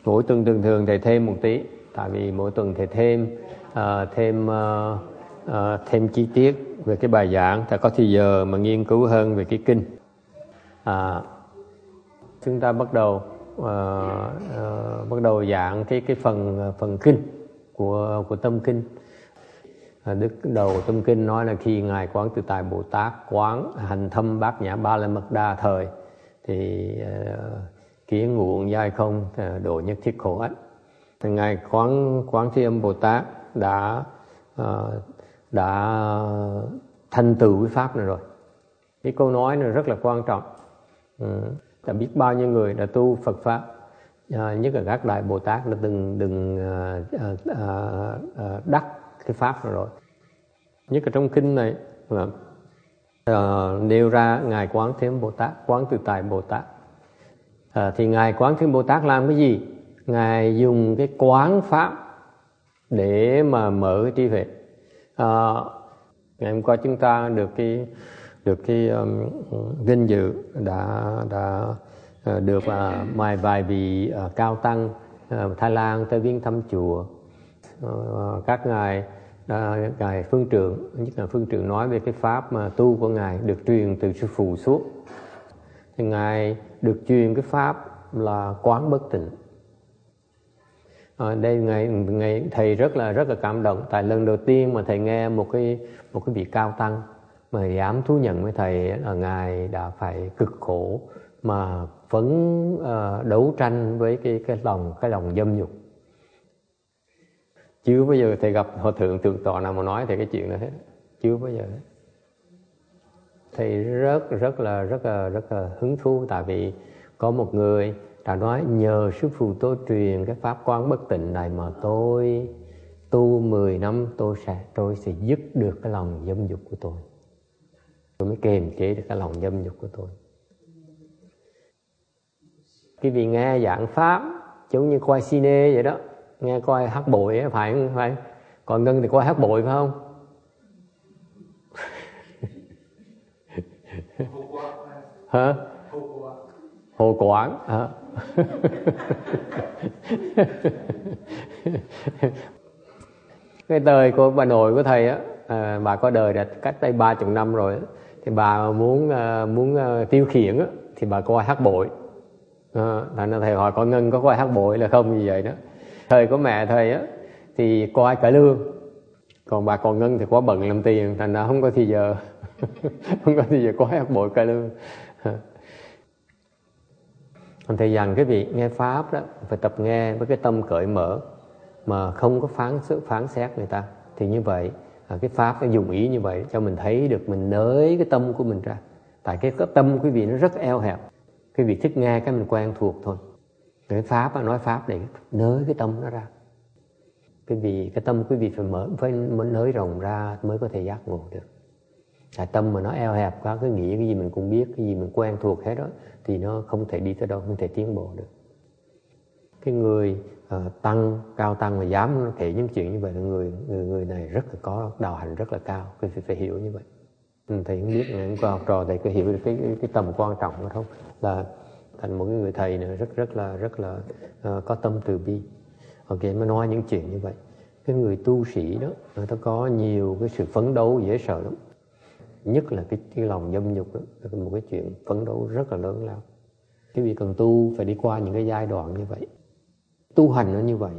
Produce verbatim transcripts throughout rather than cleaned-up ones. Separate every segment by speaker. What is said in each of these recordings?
Speaker 1: Mỗi tuần thường thường thầy thêm một tí, tại vì mỗi tuần thầy thêm uh, thêm uh, uh, thêm chi tiết về cái bài giảng, thầy có thì giờ mà nghiên cứu hơn về cái kinh. À, chúng ta bắt đầu uh, uh, bắt đầu giảng cái cái phần phần kinh của của tâm kinh. À, Đức đầu tâm kinh nói là khi ngài Quán Tự Tại Bồ Tát quán hành thâm bát nhã ba la mật đa thời thì uh, kiến ngụ giai không uh, độ nhất thiết khổ ách. Ngài Quán Quán Thế Âm Bồ Tát đã uh, đã thành tựu cái pháp này rồi. Cái câu nói này rất là quan trọng. Ừ. Đã biết bao nhiêu người đã tu Phật pháp, à, nhất là các đại Bồ Tát đã từng đừng à, à, à, đắc cái pháp này rồi. Nhất là trong kinh này là à, nêu ra ngài Quán Thế Âm Bồ Tát, Quán Tự Tại Bồ Tát. À, thì ngài Quán Thế Âm Bồ Tát làm cái gì? Ngài dùng cái quán pháp để mà mở cái trí huệ. À, ngày hôm qua chúng ta được cái được cái um, vinh dự đã đã uh, được uh, mời vài vị uh, cao tăng uh, Thái Lan tới viếng thăm chùa. Uh, các ngài uh, ngài phương trượng, nhất là phương trượng nói về cái pháp mà tu của ngài được truyền từ sư phụ suốt. Thì ngài được truyền cái pháp là quán bất tịnh. Ở đây ngài, ngài thầy rất là rất là cảm động, tại lần đầu tiên mà thầy nghe một cái một cái vị cao tăng mà dám thú nhận với thầy là ngài đã phải cực khổ mà vẫn uh, đấu tranh với cái cái lòng cái lòng dâm dục. Chưa bao giờ thầy gặp hòa thượng thượng tọa nào mà nói thầy cái chuyện này hết, chưa bao giờ. Thầy rất rất là rất là rất là hứng thú, tại vì có một người đã nói nhờ sư phụ tôi truyền cái pháp quán bất tịnh này mà tôi tu mười năm tôi sẽ tôi sẽ dứt được cái lòng dâm dục của tôi. Tôi mới kiềm chế được cái lòng dâm dục của tôi. Cái vị nghe giảng pháp giống như coi cine vậy đó, nghe coi hát bội ấy, phải không? Phải. Còn Ngân thì coi hát bội phải không? Hả? Hồ Quảng hả? Cái đời của bà nội của thầy á, à, bà có đời đã cách đây ba chục năm rồi á, thì bà muốn uh, muốn uh, tiêu khiển á, thì bà coi hát bội. À, thành ra thầy hỏi con Ngân có coi hát bội là không, như vậy đó. Thời của mẹ thầy á thì coi cải lương, còn bà con Ngân thì quá bận làm tiền, thành ra không có thì giờ không có thì giờ coi hát bội cải lương. Thầy dặn cái vị nghe pháp đó phải tập nghe với cái tâm cởi mở mà không có phán phán xét người ta, thì như vậy cái pháp nó dùng ý như vậy cho mình thấy được mình nới cái tâm của mình ra. Tại cái tâm quý vị nó rất eo hẹp, quý vị thích nghe cái mình quen thuộc thôi. Cái pháp nói pháp để nới cái tâm nó ra. Cái vì cái tâm quý vị phải mở, phải nới rộng ra mới có thể giác ngộ được. Tại tâm mà nó eo hẹp quá, cứ nghĩ cái gì mình cũng biết, cái gì mình quen thuộc hết đó, thì nó không thể đi tới đâu, không thể tiến bộ được. Cái người uh, tăng, cao tăng mà dám kể những chuyện như vậy là người người, người này rất là có đạo hành rất là cao, phải, phải, phải hiểu như vậy. Ừ, thầy không biết, ngày hôm qua học trò thầy có hiểu được cái, cái, cái tầm quan trọng đó không? Là thành một cái người thầy nữa rất rất là rất là uh, có tâm từ bi. Ok, mới nói những chuyện như vậy. Cái người tu sĩ đó, người ta có nhiều cái sự phấn đấu dễ sợ lắm. Nhất là cái, cái lòng dâm dục đó, là một cái chuyện phấn đấu rất là lớn lao. Cái việc cần tu phải đi qua những cái giai đoạn như vậy. Tu hành nó như vậy.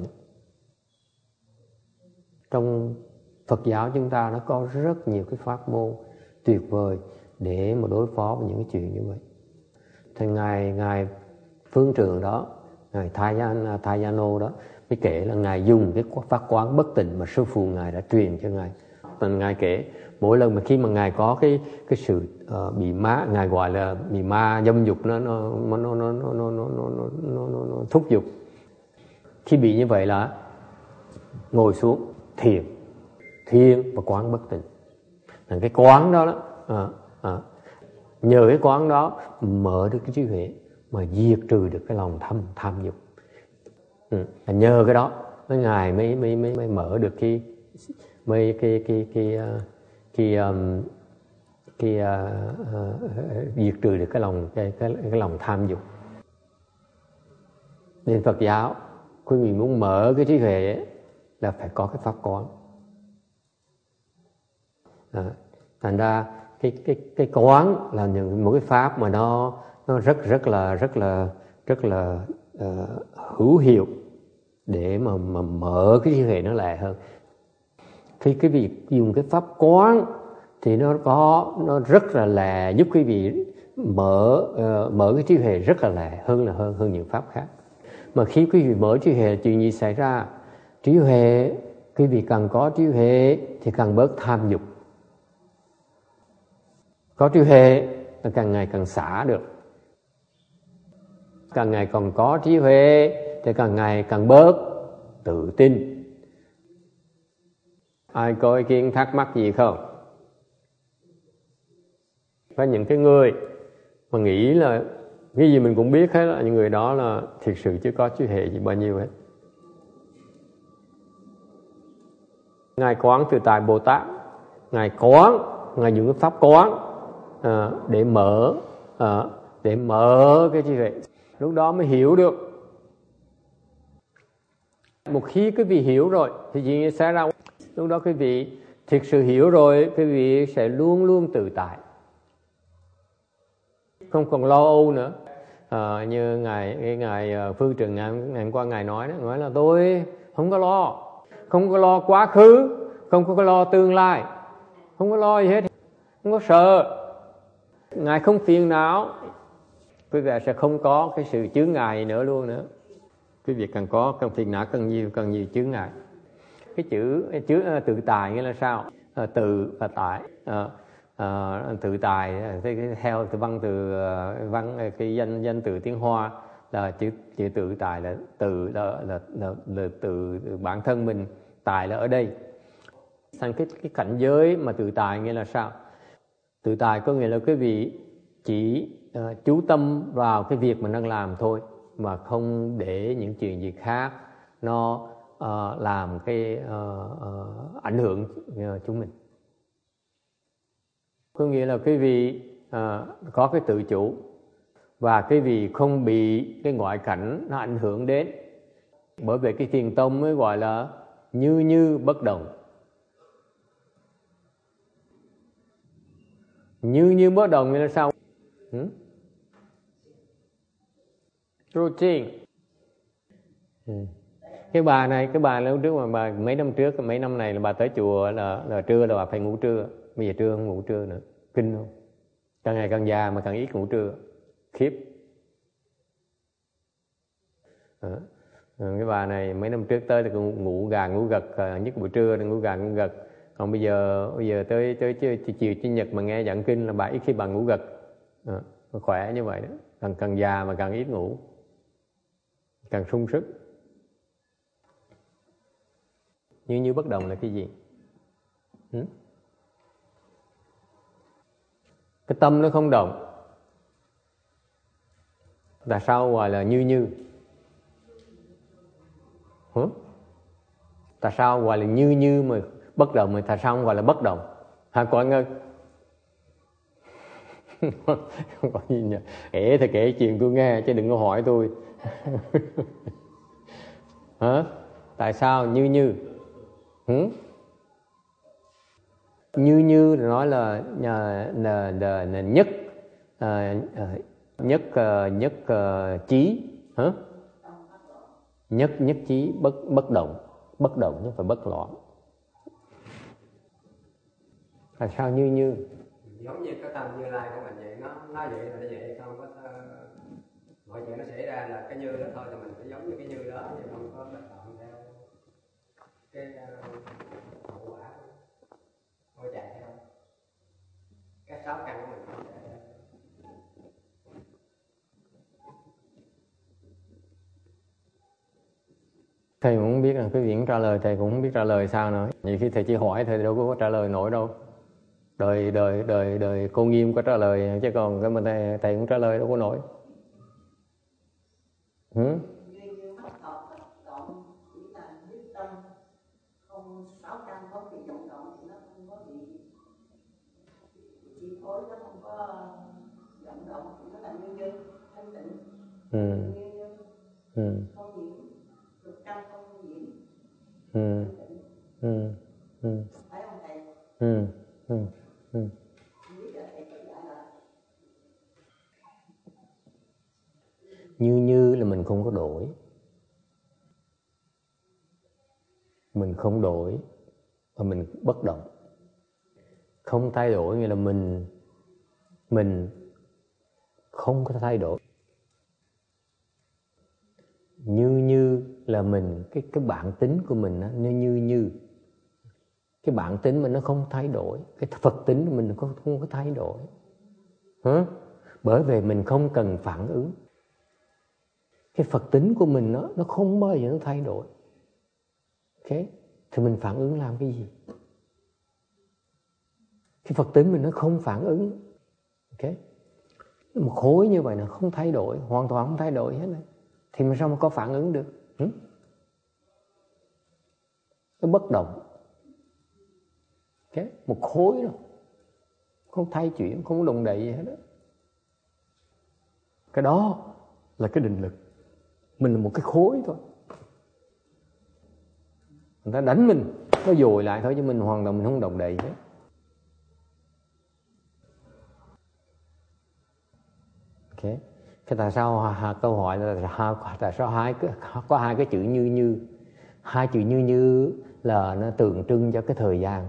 Speaker 1: Trong Phật giáo chúng ta nó có rất nhiều cái pháp môn tuyệt vời để mà đối phó với những cái chuyện như vậy. Thì ngài ngài phương trượng đó, ngài Thayano đó mới kể là ngài dùng cái pháp quán bất tịnh mà sư phụ ngài đã truyền cho ngài. Nên ngài kể mỗi lần mà khi mà ngài có cái cái sự uh, bị ma, ngài gọi là bị ma dâm dục nó nó nó nó nó nó nó nó nó nó nó nó thúc giục. Khi bị như vậy là ngồi xuống thiền, thiền và quán bất tịnh. Là cái quán đó đó, à, à, nhờ cái quán đó mở được cái trí huệ mà diệt trừ được cái lòng tham tham dục. Ừ. Nhờ cái đó cái ngài mới mới mới mới mở được cái mấy cái cái cái cái cái, um, cái uh, uh, diệt trừ được cái lòng cái cái cái lòng tham dục. Nên Phật giáo quý vị muốn mở cái trí huệ ấy, là phải có cái pháp quán. À, thành ra cái cái cái quán là những một cái pháp mà nó nó rất rất là rất là rất là uh, hữu hiệu để mà mà mở cái trí huệ nó lại hơn. Khi cái việc dùng cái pháp quán thì nó có nó rất là là giúp quý vị mở uh, mở cái trí huệ rất là là hơn là hơn hơn những pháp khác. Mà khi quý vị mở trí huệ, chuyện gì xảy ra? Trí huệ, quý vị càng có trí huệ thì càng bớt tham dục. Có trí huệ là càng ngày càng xả được. Càng ngày còn có trí huệ thì càng ngày càng bớt tự tin. Ai có ý kiến thắc mắc gì không? Có những cái người mà nghĩ là cái gì mình cũng biết hết, là những người đó là thực sự chưa có trí huệ gì bao nhiêu hết. Ngài Quán Tự Tại Bồ Tát, Ngài quán, Ngài dùng cái pháp quán à, để mở à, để mở cái trí huệ. Lúc đó mới hiểu được. Một khi quý vị hiểu rồi thì chuyện sẽ ra. Lúc đó quý vị thực sự hiểu rồi, quý vị sẽ luôn luôn tự tại, không còn lo âu nữa. À, như ngài cái ngài Phương Trừng ngày, ngày hôm qua ngài nói đó, nói là tôi không có lo, không có lo quá khứ, không có lo tương lai, không có lo gì hết, không có sợ. Ngài không phiền não, quý vị sẽ không có cái sự chướng ngại nữa luôn nữa. Quý vị càng có càng phiền não càng nhiều, càng nhiều chướng ngại. Cái chữ chữ tự tại nghĩa là sao? À, tự và tại. À, à, tự tại theo từ văn từ văn cái danh danh từ tiếng Hoa là chữ chữ tự tại là tự là là, là, là tự bản thân mình, tại là ở đây. Sang cái cái cảnh giới mà tự tại nghĩa là sao? Tự tại có nghĩa là quý vị chỉ uh, chú tâm vào cái việc mình đang làm thôi, mà không để những chuyện gì khác nó uh, làm cái uh, uh, ảnh hưởng uh, chúng mình. Có nghĩa là quý vị uh, có cái tự chủ và quý vị không bị cái ngoại cảnh nó ảnh hưởng đến. Bởi vì cái thiền tông mới gọi là như như bất động. Như như bất động nghĩa là sao? Hmm? Routine. Hmm. Cái bà này, cái bà lúc trước mà bà mấy năm trước, mấy năm này là bà tới chùa là, là trưa là bà phải ngủ trưa. Bây giờ trưa không ngủ trưa nữa. Kinh không? Càng ngày càng già mà càng ít ngủ trưa. Khiếp. À, cái bà này mấy năm trước tới là ngủ, ngủ gà ngủ gật, nhất buổi trưa là ngủ gà ngủ gật. Còn bây giờ bây giờ tới tới chiều chiều chủ nhật mà nghe giảng kinh là bà ít khi bà ngủ gật. À, khỏe như vậy đó. Càng càng già mà càng ít ngủ, càng sung sức. Như như bất động là cái gì? Ừ? Cái tâm nó không động. Tại sao gọi là như như? Hả? Tại sao gọi là như như mà bất động, mà tại sao không gọi là bất động? Hả cô Ngân? Không có gì nhỉ? Kể thì kể chuyện tôi nghe chứ đừng có hỏi tôi. Hả? Tại sao như như? Hử? Như như nói là là, là, là, là nhất à, nhất nhất trí. Hả? Nhất nhất trí bất bất động, bất động chứ phải bất loạn. Tại sao như như?
Speaker 2: Giống như cái tâm Như Lai của mình vậy, nó nó vậy là nó vậy, không có mọi chuyện nó xảy ra là cái như đó thôi, thì mình phải giống như cái như đó, chứ không có bất động theo cái hậu quả thôi chạy theo cái sáu căn của mình không chạy theo.
Speaker 1: Thầy cũng không biết là cái việc trả lời, thầy cũng không biết trả lời sao nữa. Nhiều khi thầy chỉ hỏi thầy đâu có trả lời nổi đâu. Đời đời đời đời cô Nghiêm có trả lời, chứ còn cái mình thầy, thầy cũng trả lời đâu có nổi. Ừ? Ừ. Ừ. mình không có đổi. Mình không đổi và mình bất động. Không thay đổi nghĩa là mình mình không có thay đổi. Như như là mình cái cái bản tính của mình nó như như cái bản tính mình nó không thay đổi, cái Phật tính của mình không không có thay đổi. Hả? Bởi vì mình không cần phản ứng. Cái Phật tính của mình nó nó không bao giờ nó thay đổi. Ok? Thì mình phản ứng làm cái gì? Cái Phật tính mình nó không phản ứng. Ok? Một khối như vậy nó không thay đổi, hoàn toàn không thay đổi hết này. Thì mà sao mà có phản ứng được? Hử? Nó bất động. Okay. Một khối đó không thay chuyển, không động đậy gì hết đó. Cái đó là cái định lực. Mình là một cái khối thôi. Người ta đánh mình, nó dồi lại thôi, chứ mình hoàn toàn mình không động đậy hết. Ok. Cái tại sao ha, câu hỏi là tại sao hai có hai cái chữ như như, hai chữ như như là nó tượng trưng cho cái thời gian.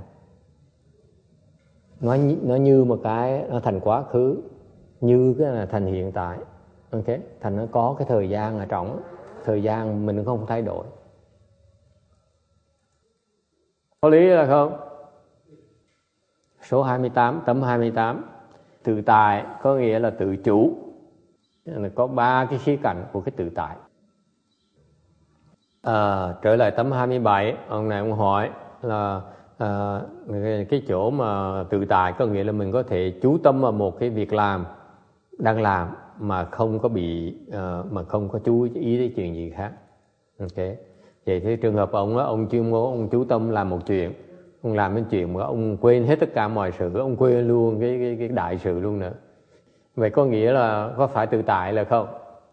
Speaker 1: Nó nó như một cái nó thành quá khứ, như cái là thành hiện tại. Ok, thành nó có cái thời gian ở trong, thời gian mình không thay đổi. Có lý là không? Số hai mươi tám, tấm hai mươi tám. Tự tại có nghĩa là tự chủ. Có ba cái khía cạnh của cái tự tại. À, trở lại tấm hai mươi bảy, ông này ông hỏi là à, cái chỗ mà tự tại có nghĩa là mình có thể chú tâm vào một cái việc làm đang làm mà không có bị uh, mà không có chú ý đến chuyện gì khác. Ok. Vậy thì trường hợp ông đó, ông chuyên môn ông chú tâm làm một chuyện, ông làm cái chuyện mà ông quên hết tất cả mọi sự, ông quên luôn cái cái, cái đại sự luôn nữa. Vậy có nghĩa là có phải tự tại là không?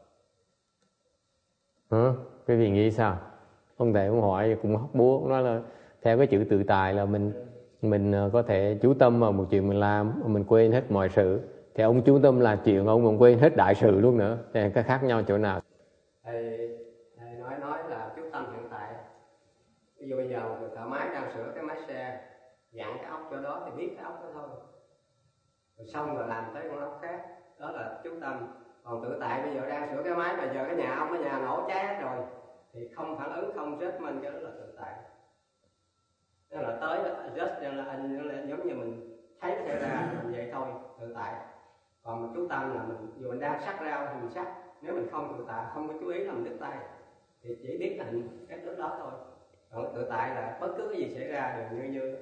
Speaker 1: Hả? Quý vị nghĩ sao? Ông thầy ông hỏi cũng hóc búa, ông nói là theo cái chữ tự tại là mình mình có thể chú tâm vào một chuyện mình làm, mình quên hết mọi sự. Thì ông chú tâm là chuyện ông còn quên hết đại sự luôn nữa. Thì cái khác nhau chỗ nào?
Speaker 2: Thầy, thầy nói nói là chú tâm hiện tại. Ví dụ bây giờ một thợ máy đang sửa cái máy xe, dặn cái ốc chỗ đó thì biết cái ốc đó thôi. Rồi xong rồi làm tới con ốc khác, đó là chú tâm. Còn tự tại bây giờ đang sửa cái máy mà giờ cái nhà ông, cái nhà nổ cháy hết rồi thì không phản ứng, không chết mình, cái đó là tự tại. Đó là tới just là anh là giống như mình thấy nó xảy ra vậy thôi, tự tại. Còn mình chú tâm là mình dù mình đang sắc rau thì mình sắc, nếu mình không tự tại, không có chú ý là mình đứt tay thì chỉ biết là cái đứt đó thôi. Còn tự tại là bất cứ cái gì xảy ra đều như như.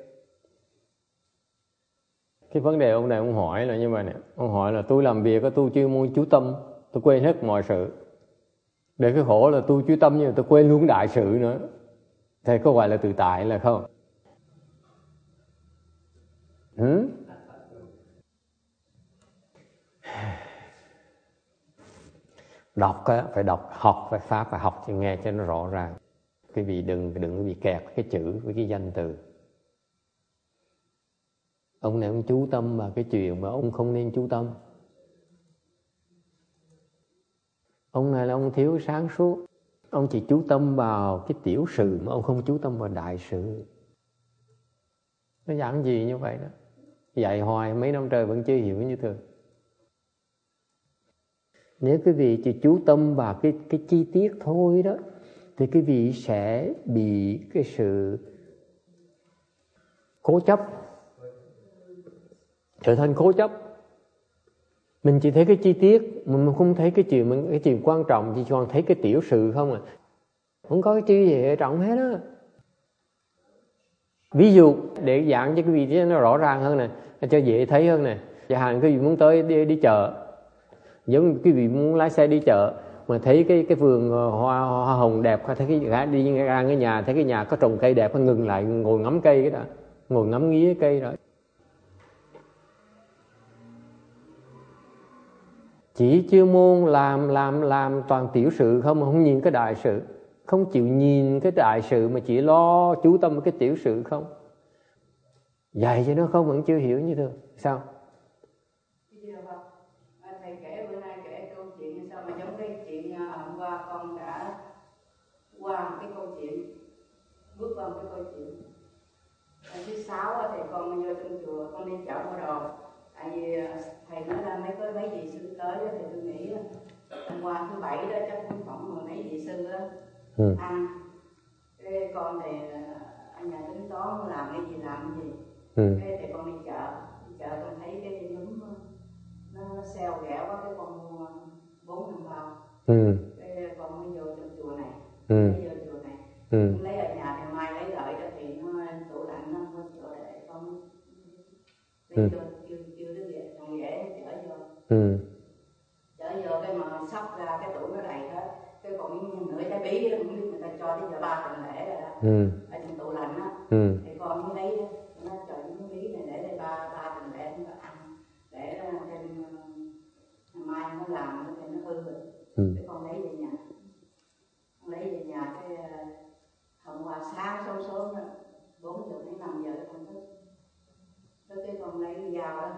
Speaker 1: Cái vấn đề ông này ông hỏi là như vậy nè, ông hỏi là tôi làm việc tôi chuyên môn chú tâm, tôi quên hết mọi sự. Để cái khổ là tôi chú tâm nhưng mà tôi quên luôn đại sự nữa. Thì có gọi là tự tại là không? Ừ? Đọc á, phải đọc, học phải pháp, phải học cho nghe cho nó rõ ràng. Quý vị đừng đừng bị kẹt cái chữ với cái danh từ. Ông này ông chú tâm vào cái chuyện mà ông không nên chú tâm. Ông này là ông thiếu sáng suốt. Ông chỉ chú tâm vào cái tiểu sự mà ông không chú tâm vào đại sự. Nó giảng gì như vậy đó. Dạy hoài mấy năm trời vẫn chưa hiểu như thường. Nếu quý vị chỉ chú tâm vào cái, cái chi tiết thôi đó, thì quý vị sẽ bị cái sự cố chấp, trở thành cố chấp. Mình chỉ thấy cái chi tiết, mình không thấy cái chuyện mình cái chuyện quan trọng, chỉ còn thấy cái tiểu sự không à. Không có cái chi gì hệ trọng hết á. Ví dụ để giảng cho quý vị cho nó rõ ràng hơn nè, cho dễ thấy hơn nè. Chẳng hạn quý vị muốn tới đi, đi chợ, giống quý vị muốn lái xe đi chợ mà thấy cái cái vườn hoa, hoa hồng đẹp, thấy cái gã đi ra cái nhà, thấy cái nhà có trồng cây đẹp, ngừng lại ngồi ngắm cây cái đó, ngồi ngắm nghía cây đó. Chỉ chuyên môn làm làm làm toàn tiểu sự không, không nhìn cái đại sự, không chịu nhìn cái đại sự mà chỉ lo chú tâm vào cái tiểu sự không. Dạy cho nó không vẫn chưa hiểu như thường. Sao?
Speaker 3: Thầy kể bữa nay kể câu chuyện sao mà giống cái chuyện hôm qua qua con đã qua một cái câu chuyện, bước qua một cái câu chuyện. Ở thứ sáu thì con vô trong chùa, con đi chợ mua đồ. Tại vì thầy nói là mấy cái mấy vị sư tới thì tôi nghĩ hôm qua thứ bảy đó chắc cũng khoảng mười mấy vị sư đó ừ. ăn. Cái con thì anh nhà tính toán làm cái gì làm cái gì. Ừ. Cái thì con đi chợ, đi chợ con thấy cái núm nó xeo ghẹo quá, cái con mua bốn năm bao. Ừ. Cái con mới vô trong chùa này, ừ. Mới vô chùa này. Ừ. Lấy ở nhà thì mai lấy lợi cho thì nó tủ lạnh nó có chỗ để con lấy vô kêu kêu đứa về còn dễ chở vô. Ừ. Chở vô cái mà sắp ra cái tủ nó đầy hết, cái còn nửa trái bí đó cũng biết người ta cho tới giờ ba tuần lễ rồi đó. Ừ. Ở trong tủ lạnh á. Ừ. Thì con mới lấy đó, nó cho những bí này để đây ba ba tuần lễ chúng ta ăn, để thêm mai nó làm nó thì nó hư rồi. Ừ. Cái con lấy về nhà, con lấy về nhà cái hôm qua sáng sớm sớm đó, bốn giờ đến năm giờ con thức, tới cái con lấy cái dao đó,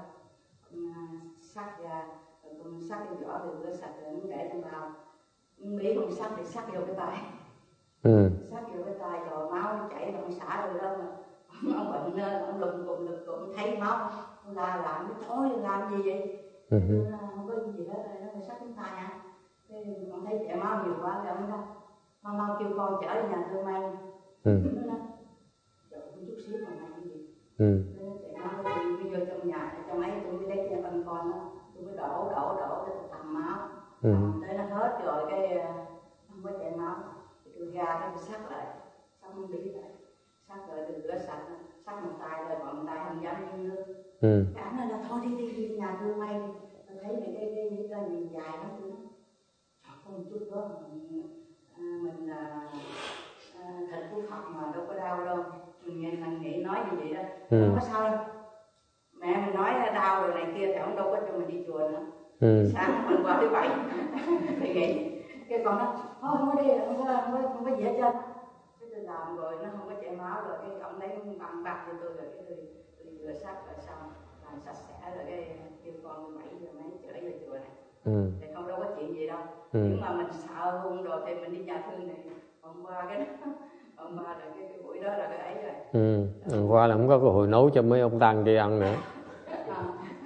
Speaker 3: sắc ra, rồi con sắc cái vỏ rồi rửa sạch rồi nó để trong bao, bí con sắc thì sắc vô cái tay, ừ. Sắc vô cái tay rồi máu nó chảy rồi con xả rồi đâu mà, ông bệnh nên ông lùm cụm lùm cụm thấy máu, con la làm cái thôi làm gì vậy? Ừ. Không có gì hết rồi nó phải sắc cái tay hả? Cái con thấy chảy máu nhiều quá rồi ông nói mau mau kêu con chở đi nhà thương may. Ừ. Nó nói chở con chút xíu mà may cái gì. Ừ. Nó chạy máu tôi mới vô trong nhà, trong ấy tôi mới lấy cái băng con đó, tôi mới đổ đổ đổ cái tầm máu. Ừ. Tầm tới nó hết rồi cái không có chảy máu, tôi ra cái tôi sắc lại, sắc không biết lại, sắc rồi tôi rửa sạch, sắc một tay rồi còn một tay không dám đi nước. Ừ. Cái anh nói là thôi đi đi đi nhà thương may đi, tôi thấy cái cái cái cái cái nhìn dài lắm tôi nói, có một chút đó mình, à, mình à, à, thật của Phật mà đâu có đau đâu, mình nghe mình nghĩ nói như vậy đó, ừ. Không có sao đâu. Mẹ mình nói đau rồi này kia thì ông đâu có cho mình đi chùa nữa. Ừ. Sáng mình qua thứ bảy thì nghĩ cái con nói thôi không có đi, không có không có không có gì hết trơn. Cái tôi làm rồi nó không có chảy máu rồi cái ông lấy bằng bạc cho tôi rồi cái tôi tôi rửa sạch rồi xong làm sạch sẽ rồi cái kêu con bảy giờ mấy trở về chùa này. Ừ. Thì không đâu có chuyện gì đâu. Ừ. Nhưng mà mình sợ hung rồi thì mình đi nhà thương này hôm qua cái đó hôm qua là cái, cái buổi đó là cái ấy rồi. Ừ. Hôm qua là không có cơ hội nấu cho mấy ông Tăng kia ăn nữa. À.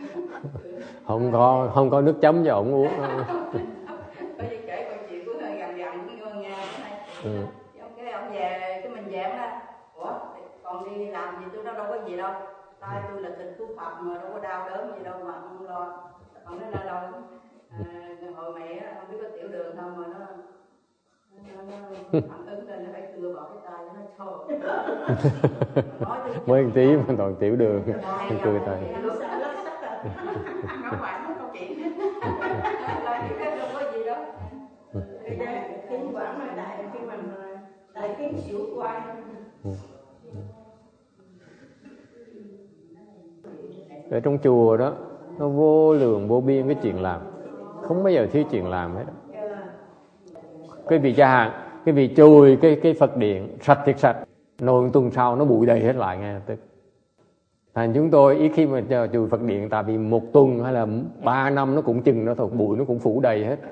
Speaker 3: Không có không có nước chấm cho ông uống. Có gì kể câu chuyện của hơi gần gần của Ngân Nga thế này. Ừ. Cái ông về cái mình về ông đó, ủa còn đi làm gì tôi đâu đâu có gì đâu, tay tôi là thịt của Phật mà đâu có đau đớn gì đâu mà không lo. Ông nói là đâu à, hồi mày không biết có tiểu đường không mà nó nó, nó phản ứng lên nó phải cưa bỏ cái tay nó trôi. Mới một tí mà toàn tiểu đường nó cưa tay. Nó quản nó câu chuyện là những cái không có gì đâu. Kinh quản mà đại khi mà đại kinh xỉu quay. Ở trong chùa đó nó vô lượng vô biên cái chuyện làm, không bao giờ thiếu chuyện làm hết. Cái vị cha hàng, cái vị chùi cái cái Phật điện sạch thiệt sạch, nồi tuần sau nó bụi đầy hết lại ngay tức. Thành chúng tôi ít khi mà chùi Phật điện, tại vì một tuần hay là ba năm nó cũng chừng nó thôi, bụi nó cũng phủ đầy hết.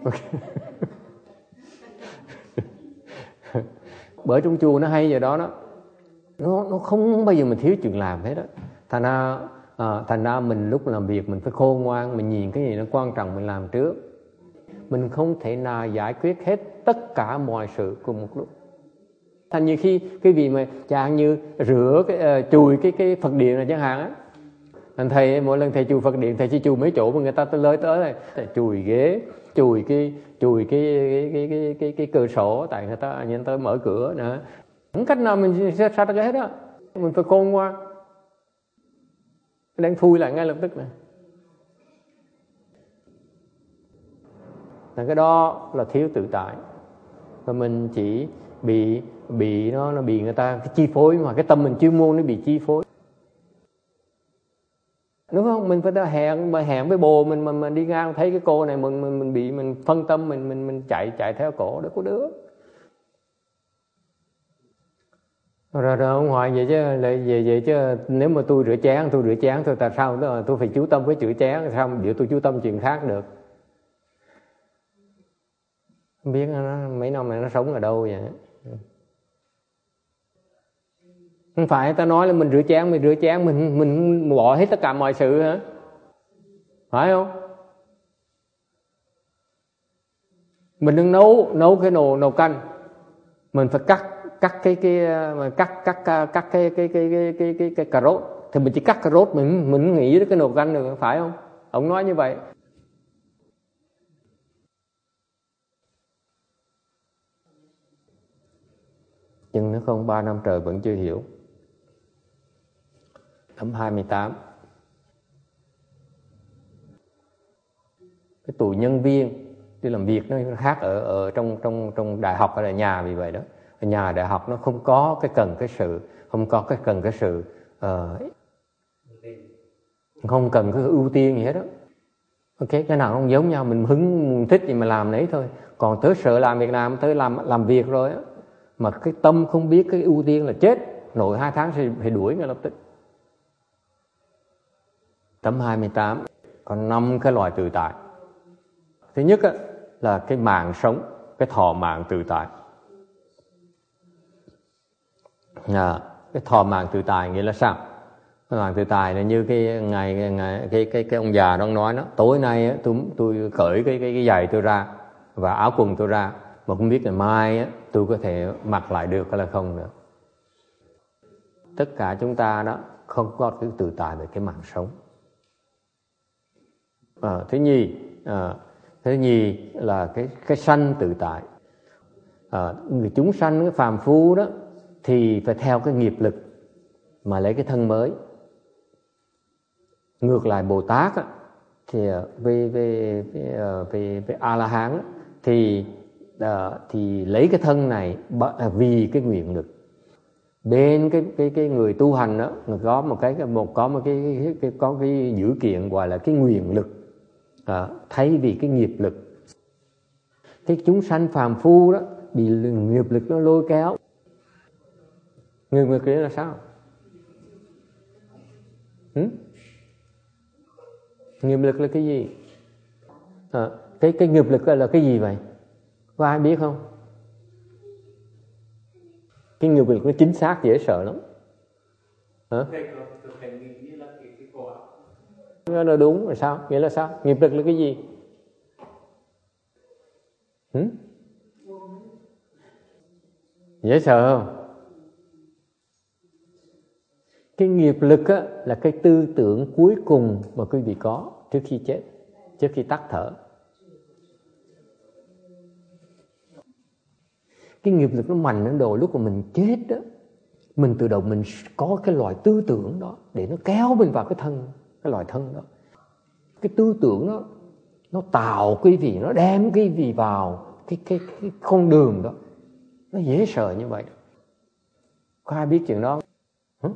Speaker 3: Bởi trong chùa nó hay vậy đó, đó nó nó không bao giờ mình thiếu chuyện làm hết đó. Thành ra à, thành ra mình lúc làm việc mình phải khôn ngoan, mình nhìn cái gì nó quan trọng mình làm trước. Mình không thể nào giải quyết hết tất cả mọi sự cùng một lúc. Thành như khi cái vị mà chẳng như rửa cái uh, chùi cái cái Phật điện này chẳng hạn á, thành thầy mỗi lần thầy chùi Phật điện thầy chỉ chùi mấy chỗ mà người ta tới tới tới này, thầy chùi ghế, chùi cái chùi cái cái cái cái cái, cái cửa sổ tại người ta nhân tới mở cửa nữa, không cách nào mình sẽ sát cái hết á, mình phải khôn ngoan, đang thui lại ngay lập tức này. Cái đó là thiếu tự tại, và mình chỉ bị bị nó nó bị người ta cái chi phối, mà cái tâm mình chuyên môn nó bị chi phối, đúng không? Mình phải hẹn mà hẹn với bồ mình mà mình đi ngang thấy cái cô này mình mình mình bị mình phân tâm mình mình mình chạy chạy theo cổ, đó có đứa rồi rồi ông hỏi vậy chứ lại về vậy chứ nếu mà tôi rửa chén tôi rửa chén tôi tại sao tôi, tôi phải chú tâm với rửa chén, sao giờ tôi chú tâm chuyện khác được?
Speaker 1: Không biết nó, mấy năm này nó sống ở đâu vậy. Không phải ta nói là mình rửa chén, mình rửa chén, mình mình bỏ hết tất cả mọi sự hả? Phải không? Mình đừng nấu nấu cái nồi nồi canh, mình phải cắt cắt cái cái cắt cắt cắt cái cái cái cái cái cái, cái cà rốt, thì mình chỉ cắt cà rốt, mình mình nghĩ đến cái nồi canh được, phải không? Ông nói như vậy. Nhưng nó không, ba năm trời vẫn chưa hiểu. Tấm hai mươi tám. Cái tụi nhân viên đi làm việc nó khác ở ở trong trong trong đại học hay là nhà, vì vậy đó. Ở nhà đại học nó không có cái cần cái sự, không có cái cần cái sự uh, không cần cái ưu tiên gì hết đó. Ok, cái nào không giống nhau, mình hứng mình thích gì mà làm nấy thôi. Còn tới sợ làm việc làm, tới làm làm việc rồi á, mà cái tâm không biết cái ưu tiên là chết, nội hai tháng thì phải đuổi ngay lập tức. Tấm hai mươi tám có năm cái loại tự tại. Thứ nhất á, là cái mạng sống, cái thọ mạng tự tại. À, cái thọ mạng tự tại nghĩa là sao? Cái mạng tự tại là như cái ngày, ngày cái cái cái ông già đó nói đó, tối nay á, tôi tôi cởi cái cái cái giày tôi ra và áo quần tôi ra, mà không biết là mai á, tôi có thể mặc lại được hay là không nữa. Tất cả chúng ta đó không có cái tự tại về cái mạng sống. À, thứ nhì, à, thứ nhì là cái cái sanh tự tại. À, người chúng sanh, cái phàm phu đó thì phải theo cái nghiệp lực mà lấy cái thân mới. Ngược lại Bồ Tát á, thì về về về về, về A La Hán á, thì à, thì lấy cái thân này vì cái nguyện lực. Bên cái cái cái người tu hành đó, có một cái một có một cái, cái, cái có cái dữ kiện gọi là cái nguyện lực, à, thay vì cái nghiệp lực. Cái chúng sanh phàm phu đó bị nghiệp lực nó lôi kéo. Nghiệp lực là sao? Ừ? Nghiệp lực là cái gì? À, cái cái nghiệp lực là cái gì vậy? Có ai biết không? Cái nghiệp lực nó chính xác dễ sợ lắm. Hả? Nó là đúng là sao? Nghĩa là sao? Nghiệp lực là cái gì? Ừ? Dễ sợ không? Cái nghiệp lực á, là cái tư tưởng cuối cùng mà quý vị có trước khi chết, trước khi tắt thở. Cái nghiệp lực nó mạnh đến độ lúc mà mình chết đó, mình tự động mình có cái loại tư tưởng đó để nó kéo mình vào cái thân, cái loại thân đó. Cái tư tưởng đó nó tạo quý vị, nó đem quý vị vào cái cái cái con đường đó. Nó dễ sợ như vậy. Có ai biết chuyện đó? Hả?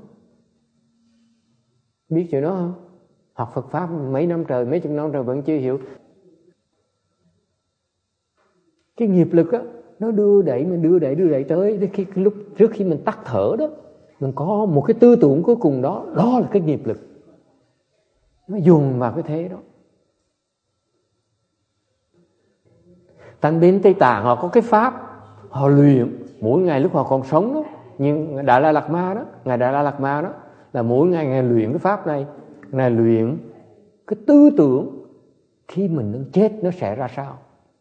Speaker 1: Biết chuyện đó không? Học Phật Pháp mấy năm trời, mấy chục năm trời vẫn chưa hiểu. Cái nghiệp lực á, nó đưa đẩy mình, đưa đẩy đưa đẩy tới đến khi cái lúc trước khi mình tắt thở đó, mình có một cái tư tưởng cuối cùng đó, đó là cái nghiệp lực. Nó dùng vào cái thế đó. Tại bên Tây Tạng họ có cái pháp, họ luyện mỗi ngày lúc họ còn sống đó, nhưng Đại La Lạt Ma đó, ngài Đại La Lạt Ma đó là mỗi ngày ngài luyện cái pháp này, ngài luyện cái tư tưởng khi mình đang chết nó sẽ ra sao.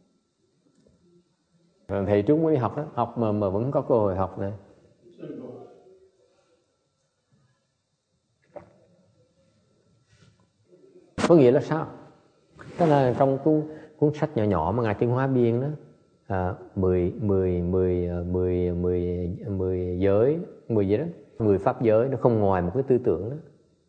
Speaker 1: Thầy Trúc mới đi học đó, học mà mà vẫn có cơ hội học này. Có nghĩa là sao? Tức là trong cuốn cuốn sách nhỏ nhỏ mà ngài Tiến Hóa biên đó, à, mười mười mười mười mười mười giới, mười gì đó, mười pháp giới, nó không ngoài một cái tư tưởng đó.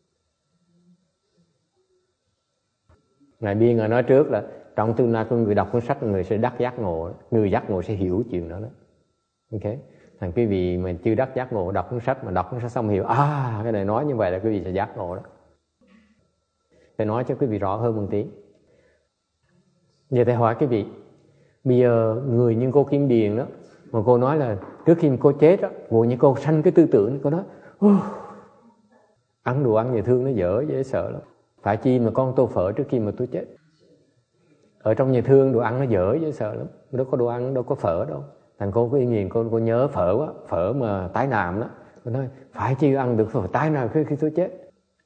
Speaker 1: Ngài biên ngài nói trước là trong tương lai con người đọc cuốn sách, người sẽ đắc giác ngộ, người giác ngộ sẽ hiểu chuyện đó đó. Ok, thằng quý vị mà chưa đắc giác ngộ đọc cuốn sách, mà đọc cuốn sách xong hiểu à cái này nói như vậy là quý vị sẽ giác ngộ đó. Thầy nói cho quý vị rõ hơn một tí. Giờ thầy hỏi quý vị, bây giờ người như cô Kim Điền đó, mà cô nói là trước khi cô chết đó, cô như cô sanh cái tư tưởng, cô nói uh, ăn đồ ăn nhà thương nó dở, dễ sợ lắm. Phải chi mà con tô phở trước khi mà tôi chết. Ở trong nhà thương đồ ăn nó dở chứ sợ lắm, đâu có đồ ăn, đâu có phở đâu. Thằng cô có nhìn cô cô nhớ phở quá, phở mà tái nam đó. Cô nói phải chi ăn được phở tái nam khi khi tôi chết.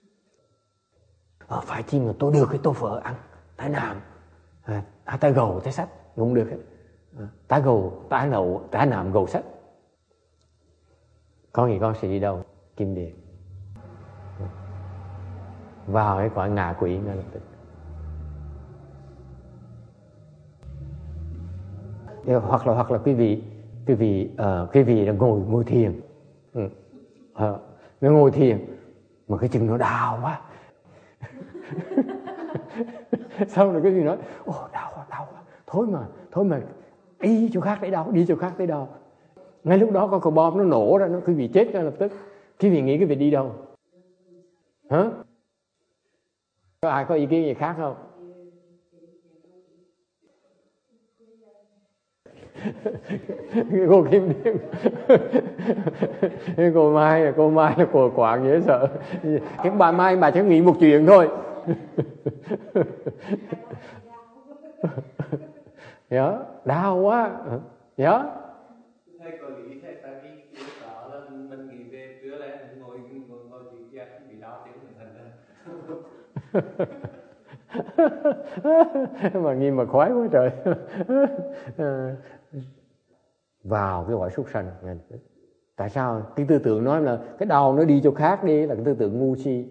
Speaker 1: Ờ, phải chi mà tôi được cái tô phở ăn tái nam, à, à, tái gầu tái sách cũng được hết. À, tái gầu tái nậu tái nam gầu sách. Con thì con sẽ đi đâu? Kim Điền. Vào cái cõi ngạ quỷ ngay lập tức. Hoặc là hoặc là quý vị quý vị uh, quý vị là ngồi ngồi thiền, ừ. uh, nó ngồi thiền mà cái chân nó đau quá. Xong rồi cái gì nói ồ đau quá đau quá, thôi mà thôi mà đi chỗ khác để đau, đi chỗ khác để đau. Ngay lúc đó có cầu bom nó nổ ra, nó quý vị chết ngay lập tức. Quý vị nghĩ quý vị đi đâu? Hả? Có ai có ý kiến gì khác không? Cô Kim Điên. Cô Mai là cô Mai là của quảng dễ sợ. Cái bà Mai bà chỉ nghĩ một chuyện thôi. Nhớ đau quá. Nhớ.
Speaker 4: Thầy có nghĩ thầy ta nghĩ kiểu sợ là mình nghĩ về trước là ngồi ngồi ngồi chuyện kia bị đau tiếng mình thành ra.
Speaker 1: Mà nghiêm mà khoái quá trời. Vào cái cõi súc sanh. Tại sao? Cái tư tưởng nói là cái đầu nó đi chỗ khác đi, là cái tư tưởng ngu si.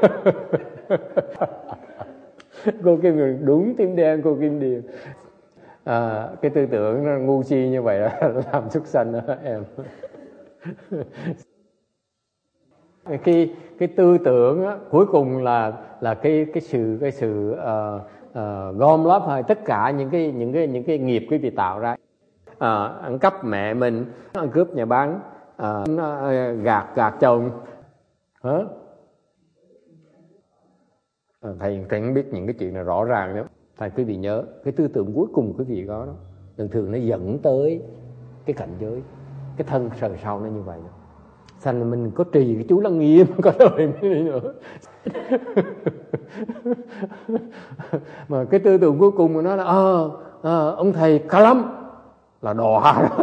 Speaker 1: Cô Kim Điền đúng tim đen cô Kim Điền. À, cái tư tưởng nó ngu si như vậy là làm súc sanh đó em. Cái cái tư tưởng á, cuối cùng là là cái cái sự cái sự uh, uh, gom góp hay tất cả những cái những cái những cái nghiệp quý vị tạo ra. À, ăn cắp mẹ mình, ăn cướp nhà bán, à, gạt gạt chồng, hả? À, thầy thầy không biết những cái chuyện này rõ ràng lắm. Thầy quý vị nhớ cái tư tưởng cuối cùng quý vị có đó, thường thường nó dẫn tới cái cảnh giới, cái thân sờ sau nó như vậy đó. Thành là mình có trì cái chú Lăng Nghiêm có đời mới đi nữa. Mà cái tư tưởng cuối cùng của nó là ờ à, à, ông thầy khá lắm, là đọa đó.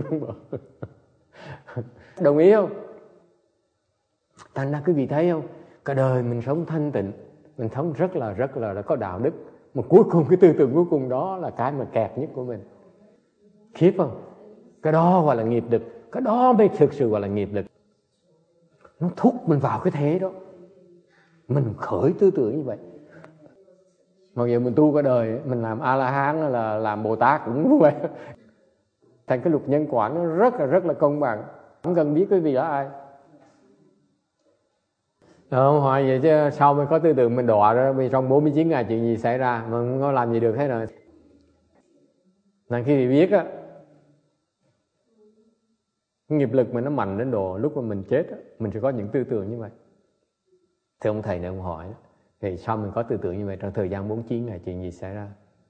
Speaker 1: Đồng ý không? Thành ra quý vị thấy không, cả đời mình sống thanh tịnh, mình sống rất là rất là, là có đạo đức, mà cuối cùng cái tư tưởng cuối cùng đó là cái mà kẹt nhất của mình. Khiếp không? Cái đó gọi là nghiệp lực, cái đó mới thực sự gọi là nghiệp lực. Nó thúc mình vào cái thế đó, mình khởi tư tưởng như vậy. Mặc dù mình tu cả đời, mình làm A-la-hán là làm Bồ Tát cũng như vậy. Thành cái luật nhân quả nó rất là rất là công bằng, không cần biết quý vị là ai. Không hỏi vậy chứ sau mới có tư tưởng mình đọa ra, vì trong bốn mươi chín ngày chuyện gì xảy ra mà không có làm gì được hết rồi. Nên khi bị biết á, nghiệp lực mình nó mạnh đến độ lúc mà mình chết á, mình sẽ có những tư tưởng như vậy. Thì ông thầy này ông hỏi, thì sao mình có tư tưởng như vậy trong thời gian bốn mươi chín ngày chuyện gì xảy ra?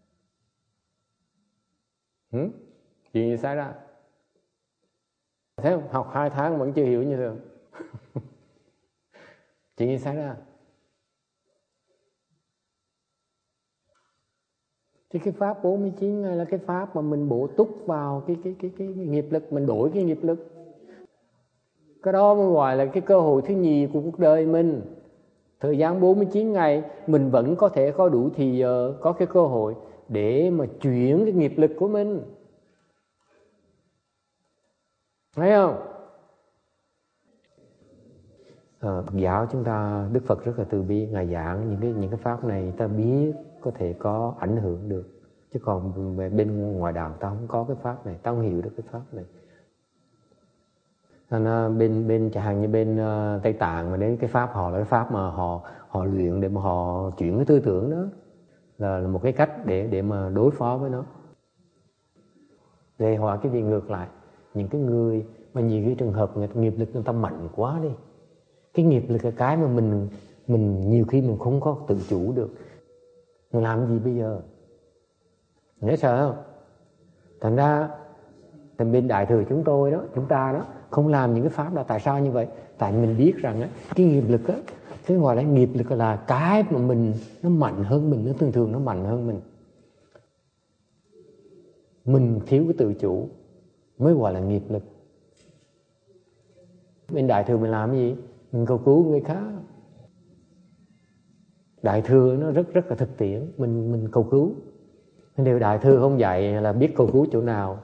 Speaker 1: Hử? Chuyện gì xảy ra? Thấy không? Học hai tháng vẫn chưa hiểu như thường. Chuyện gì xảy ra? Thì cái pháp bốn mươi chín ngày là cái pháp mà mình bổ túc vào cái, cái, cái, cái nghiệp lực, mình đổi cái nghiệp lực. Cái đó mới gọi là cái cơ hội thứ nhì của cuộc đời mình. Thời gian bốn mươi chín ngày mình vẫn có thể có đủ thì giờ, có cái cơ hội để mà chuyển cái nghiệp lực của mình. Thấy không? À, Phật giáo chúng ta, Đức Phật rất là từ bi, Ngài giảng những cái những cái pháp này ta biết có thể có ảnh hưởng được, chứ còn bên ngoài đạo ta không có cái pháp này, ta không hiểu được cái pháp này. Nên bên bên chẳng hạn như bên uh, Tây Tạng mà đến cái pháp họ là cái pháp mà họ họ luyện để mà họ chuyển cái tư tưởng đó, là, là một cái cách để để mà đối phó với nó. Để hỏi cái gì ngược lại, những cái người mà nhiều cái trường hợp người, nghiệp lực người ta mạnh quá đi, cái nghiệp lực là cái mà mình mình nhiều khi mình không có tự chủ được, mình làm gì bây giờ? Nghe sợ không? Thành ra thì bên đại thừa chúng tôi đó, chúng ta đó không làm những cái pháp là tại sao như vậy? Tại mình biết rằng á, cái nghiệp lực á, cái gọi là nghiệp lực là cái mà mình nó mạnh hơn mình, nó thường thường nó mạnh hơn mình. Mình thiếu cái tự chủ mới gọi là nghiệp lực. Bên Đại Thừa mình làm cái gì? Mình cầu cứu người khác. Đại Thừa nó rất rất là thực tiễn. Mình mình cầu cứu. Điều Đại Thừa không dạy là biết cầu cứu chỗ nào.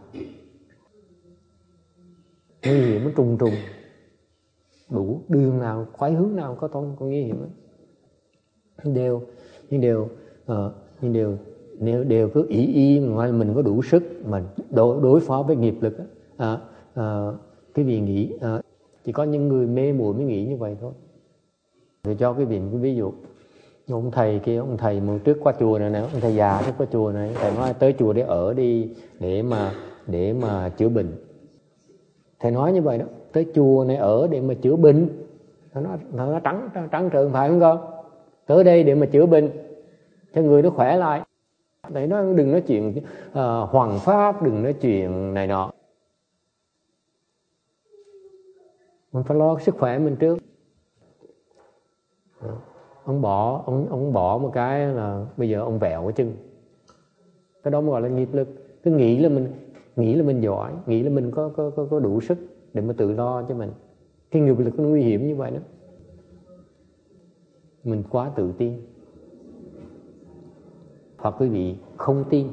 Speaker 1: Nguy hiểm nó trùng trùng. Đủ đường nào, khoái hướng nào cóต้องcó nguy hiểm đó. Đều nhưng đều uh, nhưng đều nếu đều cứ ý y mà mình có đủ sức mà đối, đối phó với nghiệp lực à, à, cái vị nghĩ à, chỉ có những người mê muội mới nghĩ như vậy thôi. Để cho cái vị cái ví dụ ông thầy kia, ông thầy một trước qua chùa này nè, ông thầy già trước qua chùa này, thầy nói tới chùa để ở đi để mà để mà chữa bệnh. Thầy nói như vậy đó, tới chùa này ở để mà chữa bệnh. Nó nói nó trắng trắng, trắng trợn phải không con? Tới đây để mà chữa bệnh cho người nó khỏe lại. Đấy, nó đừng nói chuyện uh, hoằng pháp, đừng nói chuyện này nọ. Mình phải lo sức khỏe mình trước. Ông bỏ ông ông bỏ một cái là bây giờ ông vẹo cái chân. Cái đó mới gọi là nghiệp lực. Cứ nghĩ là mình nghĩ là mình giỏi, nghĩ là mình có có có, có đủ sức để mà tự lo cho mình. Cái nghiệp lực nó nguy hiểm như vậy đó. Mình quá tự tin. Hoặc quý vị không tin.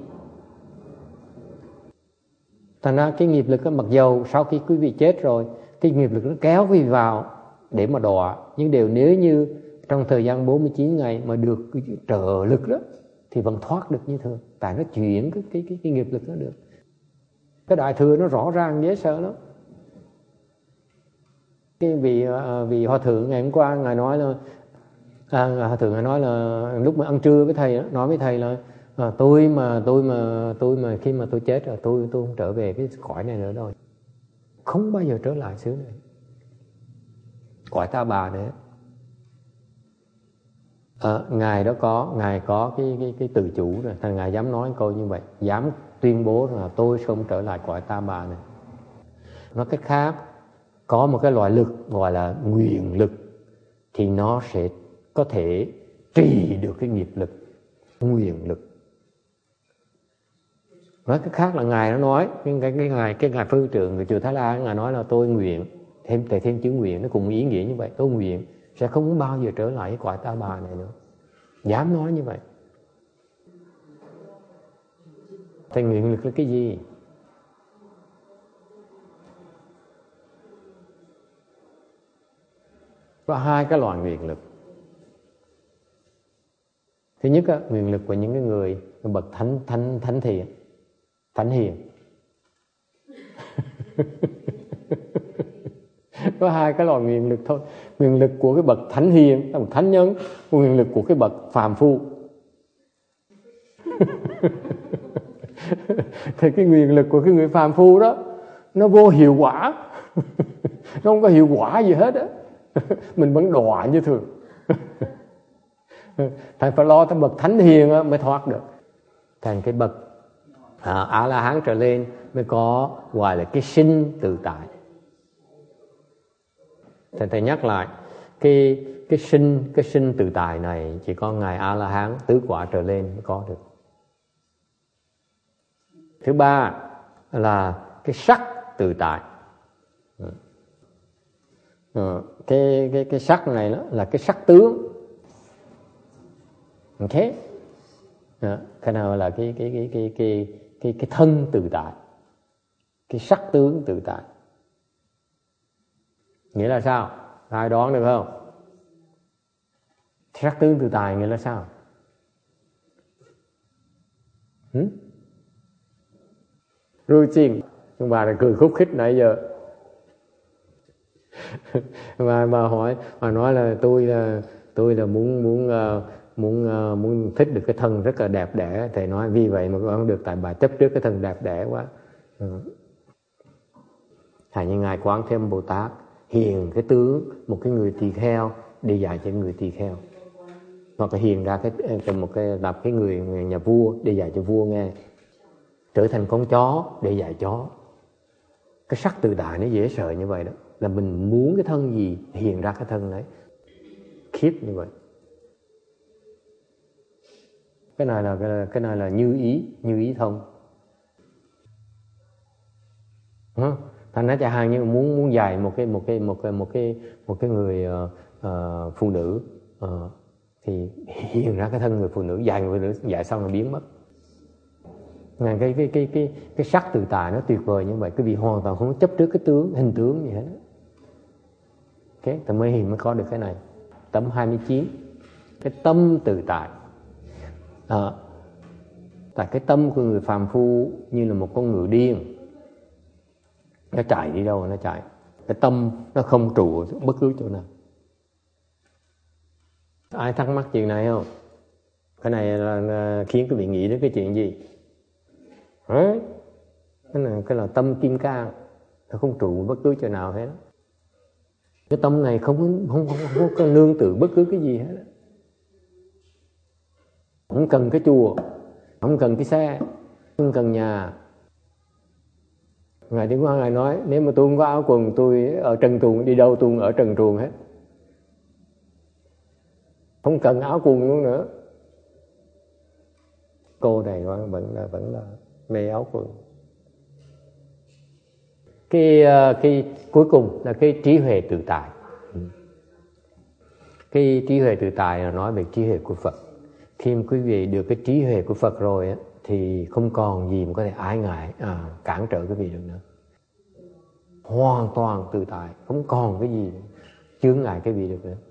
Speaker 1: Thành ra cái nghiệp lực đó, mặc dầu sau khi quý vị chết rồi, cái nghiệp lực nó kéo quý vị vào để mà đọa. Nhưng đều nếu như trong thời gian bốn mươi chín ngày mà được cái trợ lực đó thì vẫn thoát được như thường. Tại nó chuyển cái, cái, cái, cái nghiệp lực đó được. Cái Đại Thừa nó rõ ràng dễ sợ lắm. Cái vị, vị Hòa Thượng ngày hôm qua Ngài nói là à, Hòa Thượng Ngài nói là lúc mà ăn trưa với thầy đó, nói với thầy là à, tôi mà tôi mà tôi mà khi mà tôi chết rồi tôi tôi không trở về cái cõi này nữa đâu, không bao giờ trở lại xứ này, cõi Ta Bà nữa. À, ngài đó có ngài có cái cái cái tự chủ rồi, thành ngài dám nói câu như vậy, dám tuyên bố là tôi sẽ không trở lại cõi Ta Bà này. Nói cách khác, có một cái loại lực gọi là nguyện lực thì nó sẽ có thể trì được cái nghiệp lực, nguyện lực. Nói cách khác là ngài nó nói cái cái cái ngài cái ngài phương trưởng người chùa Thái La, ngài nói là tôi nguyện thêm thầy thêm chữ nguyện, nó cùng ý nghĩa như vậy, tôi nguyện sẽ không bao giờ trở lại cái cõi Ta Bà này nữa, dám nói như vậy. Thì nguyện lực là cái gì? Có hai cái loại nguyện lực. Thứ nhất á, nguyện lực của những cái người bậc thánh thánh thánh thiện, thánh hiền. Có hai cái loại nguyện lực thôi. Nguyện lực của cái bậc thánh hiền, bậc thánh nhân, nguyện lực của cái bậc phàm phu. Thì cái nguyện lực của cái người phàm phu đó nó vô hiệu quả. Nó không có hiệu quả gì hết á. Mình vẫn đọa như thường. Thành phải lo tới bậc thánh hiền mới thoát được. Thành cái bậc à, A-la-hán trở lên mới có gọi là cái sinh tự tại. Thầy, thầy nhắc lại cái cái sinh cái sinh tự tại này chỉ có ngài A-la-hán tứ quả trở lên mới có được. Thứ ba là cái sắc tự tại. Ừ. Cái cái cái sắc này đó là cái sắc tướng. Ok. Đó. Cái nào là cái cái cái cái cái cái cái thân tự tại, cái sắc tướng tự tại. Nghĩa là sao? Ai đoán được không? Sắc tướng tự tại nghĩa là sao? Hmm? Rồi chinh, ông bà này cười khúc khích nãy giờ. mà mà hỏi mà nói là tôi là tôi là muốn muốn uh, muốn uh, muốn thích được cái thân rất là đẹp đẽ. Thầy nói vì vậy mà con được, tại bà chấp trước cái thân đẹp đẽ quá. Ừ. Hay như ngài Quán Thế Âm Bồ Tát hiền cái tướng một cái người tỳ kheo để dạy cho người tỳ kheo, hoặc là hiền ra cái một cái lập cái người nhà vua để dạy cho vua nghe, trở thành con chó để dạy chó. Cái sắc tự tại nó dễ sợ như vậy đó, là mình muốn cái thân gì hiền ra cái thân đấy, khiếp như vậy. Cái này là cái, cái này là như ý như ý thông. Hả? Thành ra chẳng hạn như muốn muốn dạy một cái một cái một cái một cái một cái người uh, uh, phụ nữ uh, thì hiện ra cái thân người phụ nữ, dạy người phụ nữ, dạy xong là biến mất. Cái cái cái cái cái cái sắc tự tại nó tuyệt vời như vậy, quý vị hoàn toàn không chấp trước cái tướng hình tướng gì hết. Okay, thì mới hiện mới có được cái này. Tấm hai mươi chín, cái tâm tự tại. À, tại cái tâm của người phàm phu như là một con ngựa điên, nó chạy đi đâu nó chạy. Cái tâm nó không trụ bất cứ chỗ nào. Ai thắc mắc chuyện này không? Cái này là, là khiến quý vị nghĩ đến cái chuyện gì? Đấy. Cái là, cái là tâm kim cang, nó không trụ bất cứ chỗ nào hết. Cái tâm này không không không, không có nương tựa bất cứ cái gì hết. Không cần cái chùa, không cần cái xe, không cần nhà. Ngài Tiến Hóa Ngài nói, nếu mà tôi không có áo quần, tôi ở trần truồng, đi đâu tôi cũng ở trần truồng hết. Không cần áo quần luôn nữa. Cô này vẫn là vẫn là mê áo quần. Cái cái cuối cùng là cái trí huệ tự tại. Cái trí huệ tự tại là nói về trí huệ của Phật. Khi mà quý vị được cái trí huệ của Phật rồi á, thì không còn gì mà có thể ái ngại à, cản trở quý vị được nữa. Hoàn toàn tự tại, không còn cái gì chướng ngại cái vị được nữa.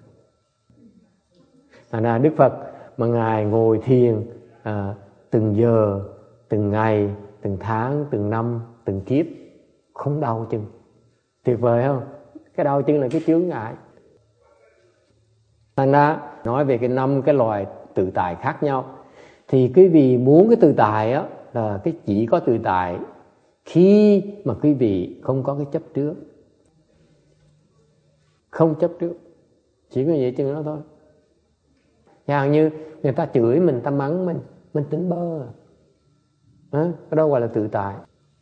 Speaker 1: Thành ra Đức Phật mà Ngài ngồi thiền à, từng giờ, từng ngày, từng tháng, từng năm, từng kiếp, không đau chân. Tuyệt vời không? Cái đau chân là cái chướng ngại. Thành ra nói về cái năm cái loài tự tại khác nhau, thì quý vị muốn cái tự tại á, là cái chỉ có tự tại khi mà quý vị không có cái chấp trước. Không chấp trước, chỉ có vậy chừng đó thôi. Chẳng hạn như người ta chửi mình, ta mắng mình, mình tỉnh bơ à, cái đó gọi là tự tại.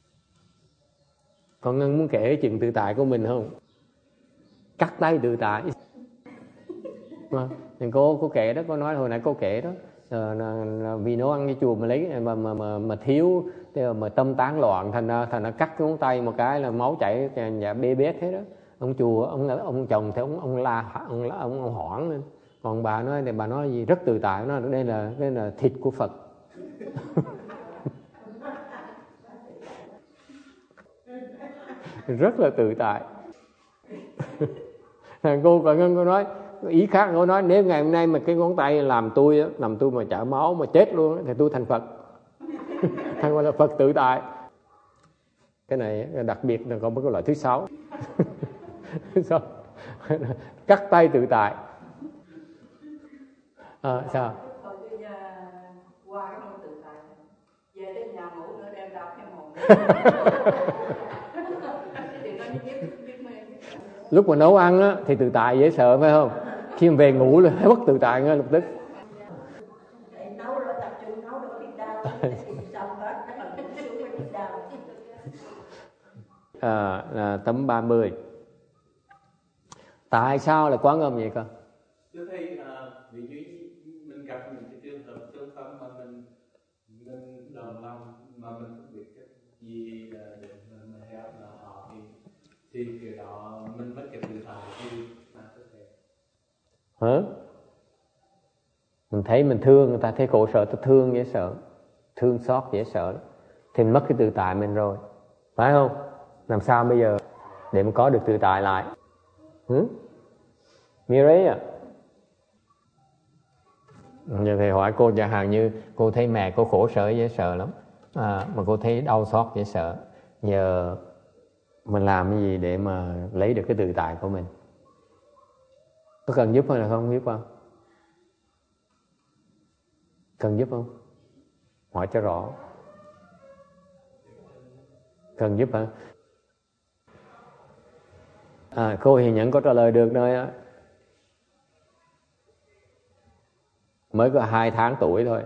Speaker 1: Còn Ngân muốn kể chuyện tự tại của mình không? Cắt tay tự tại. À, cô cô kể đó, cô nói hồi nãy cô kể đó, à, là, là vì nấu ăn cái chùa mà lấy mà mà mà, mà thiếu mà tâm tán loạn, thành ra thành ra cắt cái ngón tay một cái là máu chảy dạ bê bết hết đó. Ông chùa ông ông chồng thì ông ông la ông ông, ông hoảng lên. Còn bà nói thì bà nói gì rất tự tại, nói đây là đây là thịt của Phật. Rất là tự tại. Cô còn Ngân cô nói ý khác, cô nói nếu ngày hôm nay mà cái ngón tay làm tôi làm tôi mà chảy máu mà chết luôn thì tôi thành Phật. Thành gọi là Phật tự tại. Cái này đặc biệt là còn một cái loại thứ sáu. Cắt tay tự tại. À, sao?
Speaker 3: Thôi tôi qua cái môn tự tại, về đến nhà ngủ nữa đem đau cái mồm.
Speaker 1: Lúc mà nấu ăn á, thì tự tại dễ sợ phải không? Khi mà về ngủ là bất tự tại ngay lập tức.
Speaker 3: Nấu rồi tập trung nấu rồi đi đau, xong hết nó làm cũng xuống với đi đau.
Speaker 1: À, là tấm ba mươi. Tại sao lại quán âm vậy con?
Speaker 4: Tôi thấy uh, vì mình gặp những cái trường hợp tương phản mà mình mình đồng lòng mà mình không biết cái gì để mình help là họ thì thì kiểu đó mình mất cái tự tại thì mà có thể.
Speaker 1: Hả? Mình thấy mình thương người ta, thấy khổ sở, ta thương dễ sợ, thương xót dễ sợ, thì mình mất cái tự tại mình rồi, phải không? Làm sao bây giờ để mình có được tự tại lại? Hử? Mireille à? Giờ thầy hỏi cô chẳng hạn như cô thấy mẹ cô khổ sở dễ sợ lắm, à, mà cô thấy đau xót dễ sợ. Giờ mình làm cái gì để mà lấy được cái tự tại của mình? Có cần giúp hay là không giúp không? Cần giúp không? Hỏi cho rõ. Cần giúp hả? À, cô Hiền Nhẫn có trả lời được rồi á. Mới có hai tháng tuổi thôi,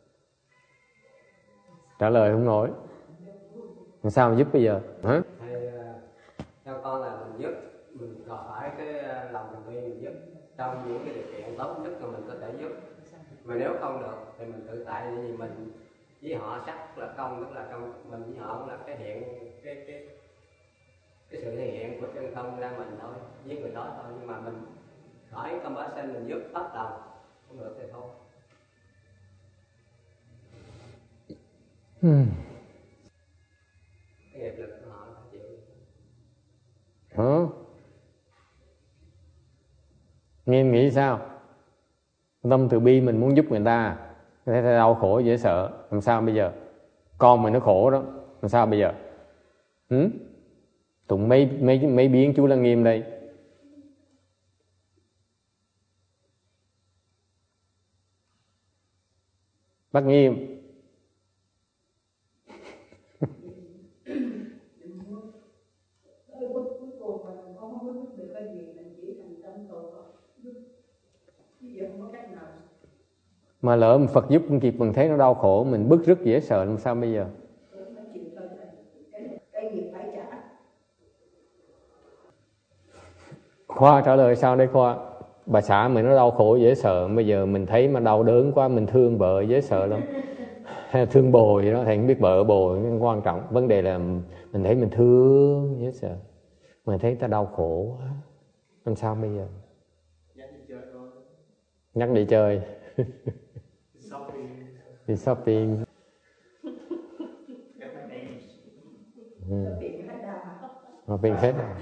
Speaker 1: trả lời không nổi. Làm sao mà giúp bây giờ? Hả?
Speaker 2: Thầy theo con là mình giúp, mình đòi hỏi cái lòng từ bi mình giúp trong những cái điều kiện tốt nhất mà mình có thể giúp. Mà nếu không được thì mình tự tại, vì mình với họ sắc là công, tức là công mình với họ cũng là cái hiện cái cái không ra mình thôi, giết người đó thôi, nhưng mà mình hỏi compassion mình giúp hết lòng, không được thì thôi.
Speaker 1: Hmm.
Speaker 2: Cái nghiệp lực của họ phải chịu.
Speaker 1: Hả? Nghiêm nghĩ sao? Tâm từ bi mình muốn giúp người ta, thấy đau khổ dễ sợ, làm sao bây giờ? Con mình nó khổ đó, làm sao bây giờ? Ừ? Tụng mấy mấy mấy biến chú Lăng Nghiêm đây. Bác Nghiêm. Mà lỡ mình Phật giúp không kịp, mình thấy nó đau khổ, mình bức rứt dễ sợ, làm sao bây giờ? Khoa trả lời sao đây Khoa? Bà xã mình nó đau khổ dễ sợ, bây giờ mình thấy mà đau đớn quá, mình thương vợ dễ sợ lắm. Thương bồ vậy đó, thầy không biết vợ bồ quan trọng. Vấn đề là mình thấy mình thương dễ sợ, mình thấy ta đau khổ quá, làm sao bây giờ?
Speaker 4: Nhắc đi chơi thôi.
Speaker 1: Nhắc đi chơi.
Speaker 4: Shopping.
Speaker 1: Đi shopping. Ừ. Shopping hết rồi.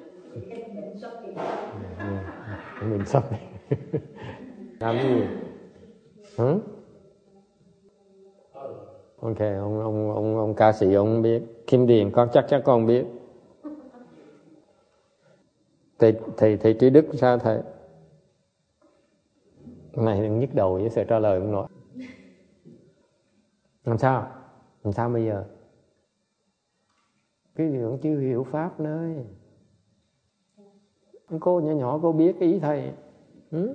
Speaker 1: Mình shopping. Làm gì? Hả? Ok, ông ông ông ông ca sĩ ông biết, Kim Điền con chắc chắc con biết. Thầy thầy thầy Trí Đức sao thầy? Này đừng nhức đầu với sự trả lời ông nói. Làm sao? Làm sao bây giờ? Cái gì cũng chưa hiểu pháp nơi. Cô nhỏ nhỏ cô biết ý thầy. Ừ?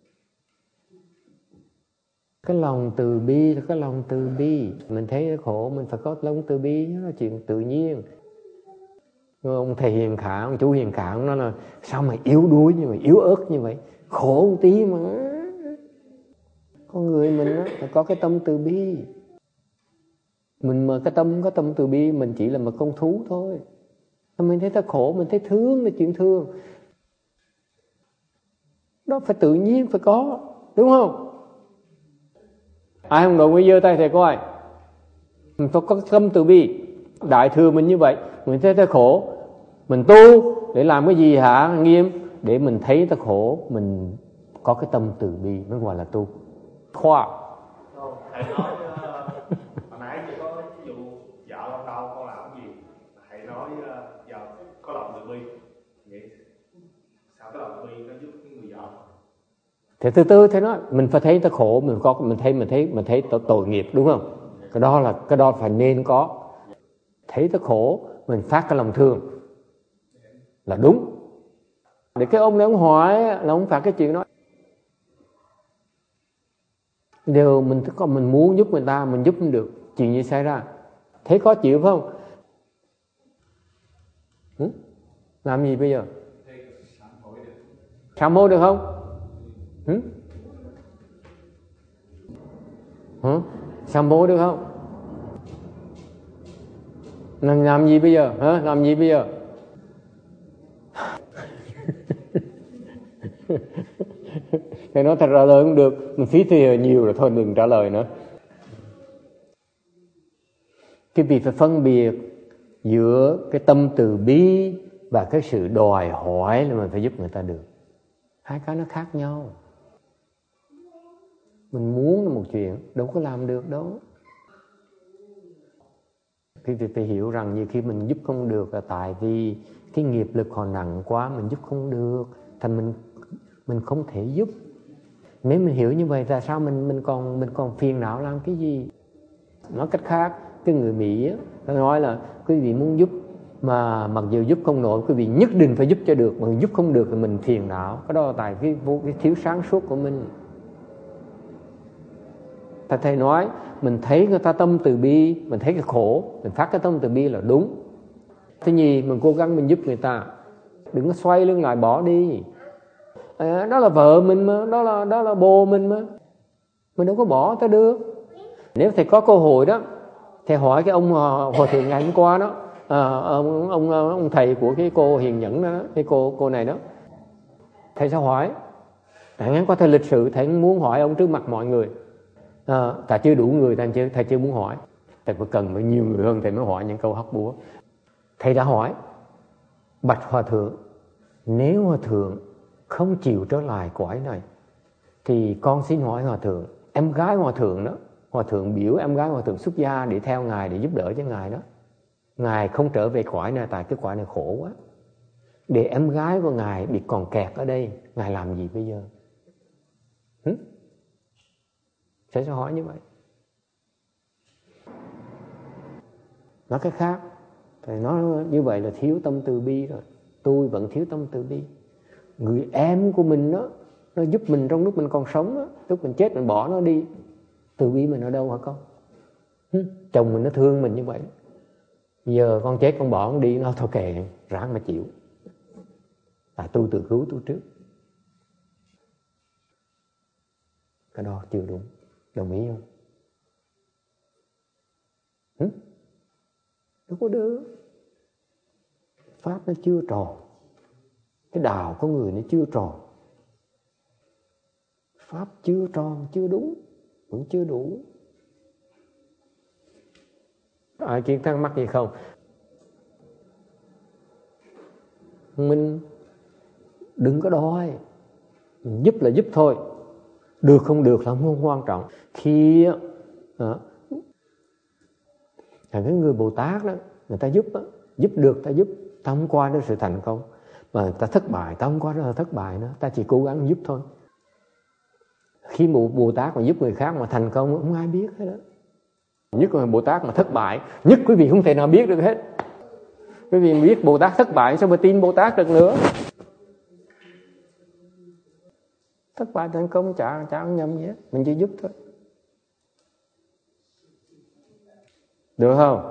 Speaker 1: Cái lòng từ bi là cái lòng từ bi. Mình thấy khổ mình phải có lòng từ bi, đó là chuyện tự nhiên. Ông thầy Hiền Khả, ông chú Hiền Khả ông nói là sao mà yếu đuối như vậy, yếu ớt như vậy, khổ một tí mà. Con người mình đó, phải có cái tâm từ bi. Mình mà cái tâm có tâm từ bi, mình chỉ là một con thú thôi. Mình thấy ta khổ, mình thấy thương là chuyện thương. Đó phải tự nhiên, phải có, đúng không? Ai không đồng ý giơ tay thầy coi. Mình phải có tâm từ bi. Đại thừa mình như vậy, mình thấy ta khổ, mình tu để làm cái gì hả Nghiêm? Để mình thấy ta khổ, mình có cái tâm từ bi mới gọi là tu. Khoa.
Speaker 4: Thầy nói hồi nãy chỉ có ví dụ vợ con đau con làm cái gì, thầy nói giờ có lòng từ bi, vậy sao cái lòng từ bi nó giúp cái người vợ?
Speaker 1: Thì từ từ thế nói, mình phải thấy ta khổ, mình có mình thấy mình thấy mình thấy tội, tội nghiệp, đúng không? Cái đó là cái đó phải nên có. Thấy ta khổ, mình phát cái lòng thương là đúng. Để cái ông này ông hỏi là ông phát cái chuyện đó. Điều mình có mình muốn giúp người ta, mình giúp không được, chuyện gì xảy ra? Thấy khó chịu phải không? Ừ? Làm gì bây giờ? Sám hối được không? Ừ? Hả? Sám hối được không? Làm, làm gì bây giờ? Hả? Làm gì bây giờ? Thầy nói thật trả lời không được, mình phí thì nhiều rồi thôi đừng trả lời nữa. Cái việc phải phân biệt giữa cái tâm từ bi và cái sự đòi hỏi là mình phải giúp người ta được. Hai cái nó khác nhau. Mình muốn là một chuyện, đâu có làm được đâu. Cái việc phải hiểu rằng nhiều khi mình giúp không được là tại vì cái nghiệp lực họ nặng quá, mình giúp không được, thành mình mình không thể giúp. Nếu mình hiểu như vậy, tại sao mình mình còn mình còn phiền não làm cái gì? Nói cách khác, cái người Mỹ á, nó nói là quý vị muốn giúp mà mặc dù giúp không nổi, quý vị nhất định phải giúp cho được, mà giúp không được thì mình phiền não. Cái đó là tại cái, cái thiếu sáng suốt của mình. Thầy thầy nói, mình thấy người ta tâm từ bi, mình thấy cái khổ, mình phát cái tâm từ bi là đúng. Thứ nhì, mình cố gắng mình giúp người ta, đừng có xoay lưng lại bỏ đi. À, đó là vợ mình mà, đó là đó là bồ mình mà, mình đâu có bỏ ta được. Nếu thầy có cơ hội đó, thầy hỏi cái ông hòa thượng ngày hôm qua đó, à, ông, ông ông thầy của cái cô hiền nhẫn đó, cái cô cô này đó, thầy sao hỏi? Thầy ngắn qua thầy lịch sự, thầy muốn hỏi ông trước mặt mọi người. À, thầy chưa đủ người, thầy chưa thầy chưa muốn hỏi. Thầy phải cần phải nhiều người hơn thầy mới hỏi những câu hóc búa. Thầy đã hỏi: bạch hòa thượng, nếu hòa thượng không chịu trở lại cõi này thì con xin hỏi hòa thượng, em gái hòa thượng đó, hòa thượng biểu em gái hòa thượng xuất gia để theo ngài, để giúp đỡ cho ngài đó, ngài không trở về cõi này tại cái cõi này khổ quá, để em gái của ngài bị còn kẹt ở đây, ngài làm gì bây giờ? Hử? Sẽ sẽ hỏi như vậy. Nói cách khác, thầy nói như vậy là thiếu tâm từ bi rồi. Tôi vẫn thiếu tâm từ bi. Người em của mình đó, nó giúp mình trong lúc mình còn sống đó, lúc mình chết mình bỏ nó đi, từ bi mình ở đâu hả con? Hử? Chồng mình nó thương mình như vậy, giờ con chết con bỏ nó đi, nó thôi kệ, ráng mà chịu. À, tôi tự cứu tôi trước. Cái đó chưa đúng. Đồng ý không? Hử? Đâu có được. Pháp nó chưa tròn, cái đạo của người nó chưa tròn, pháp chưa tròn, chưa đúng, vẫn chưa đủ. Ai kiến thắc mắc gì không? Mình đừng có đòi, mình giúp là giúp thôi, được không được là không quan trọng. Khi à, cái người Bồ Tát đó, người ta giúp đó, giúp được ta giúp, ta không qua đó sự thành công. Mà ta thất bại, ta không qua đó là thất bại nữa, ta chỉ cố gắng giúp thôi. Khi một Bồ Tát mà giúp người khác mà thành công không ai biết hết đó. Nhất là Bồ Tát mà thất bại, nhất quý vị không thể nào biết được hết. Quý vị biết Bồ Tát thất bại sao mà tin Bồ Tát được nữa? Thất bại thành công chả chả nhầm gì hết, mình chỉ giúp thôi. Được không?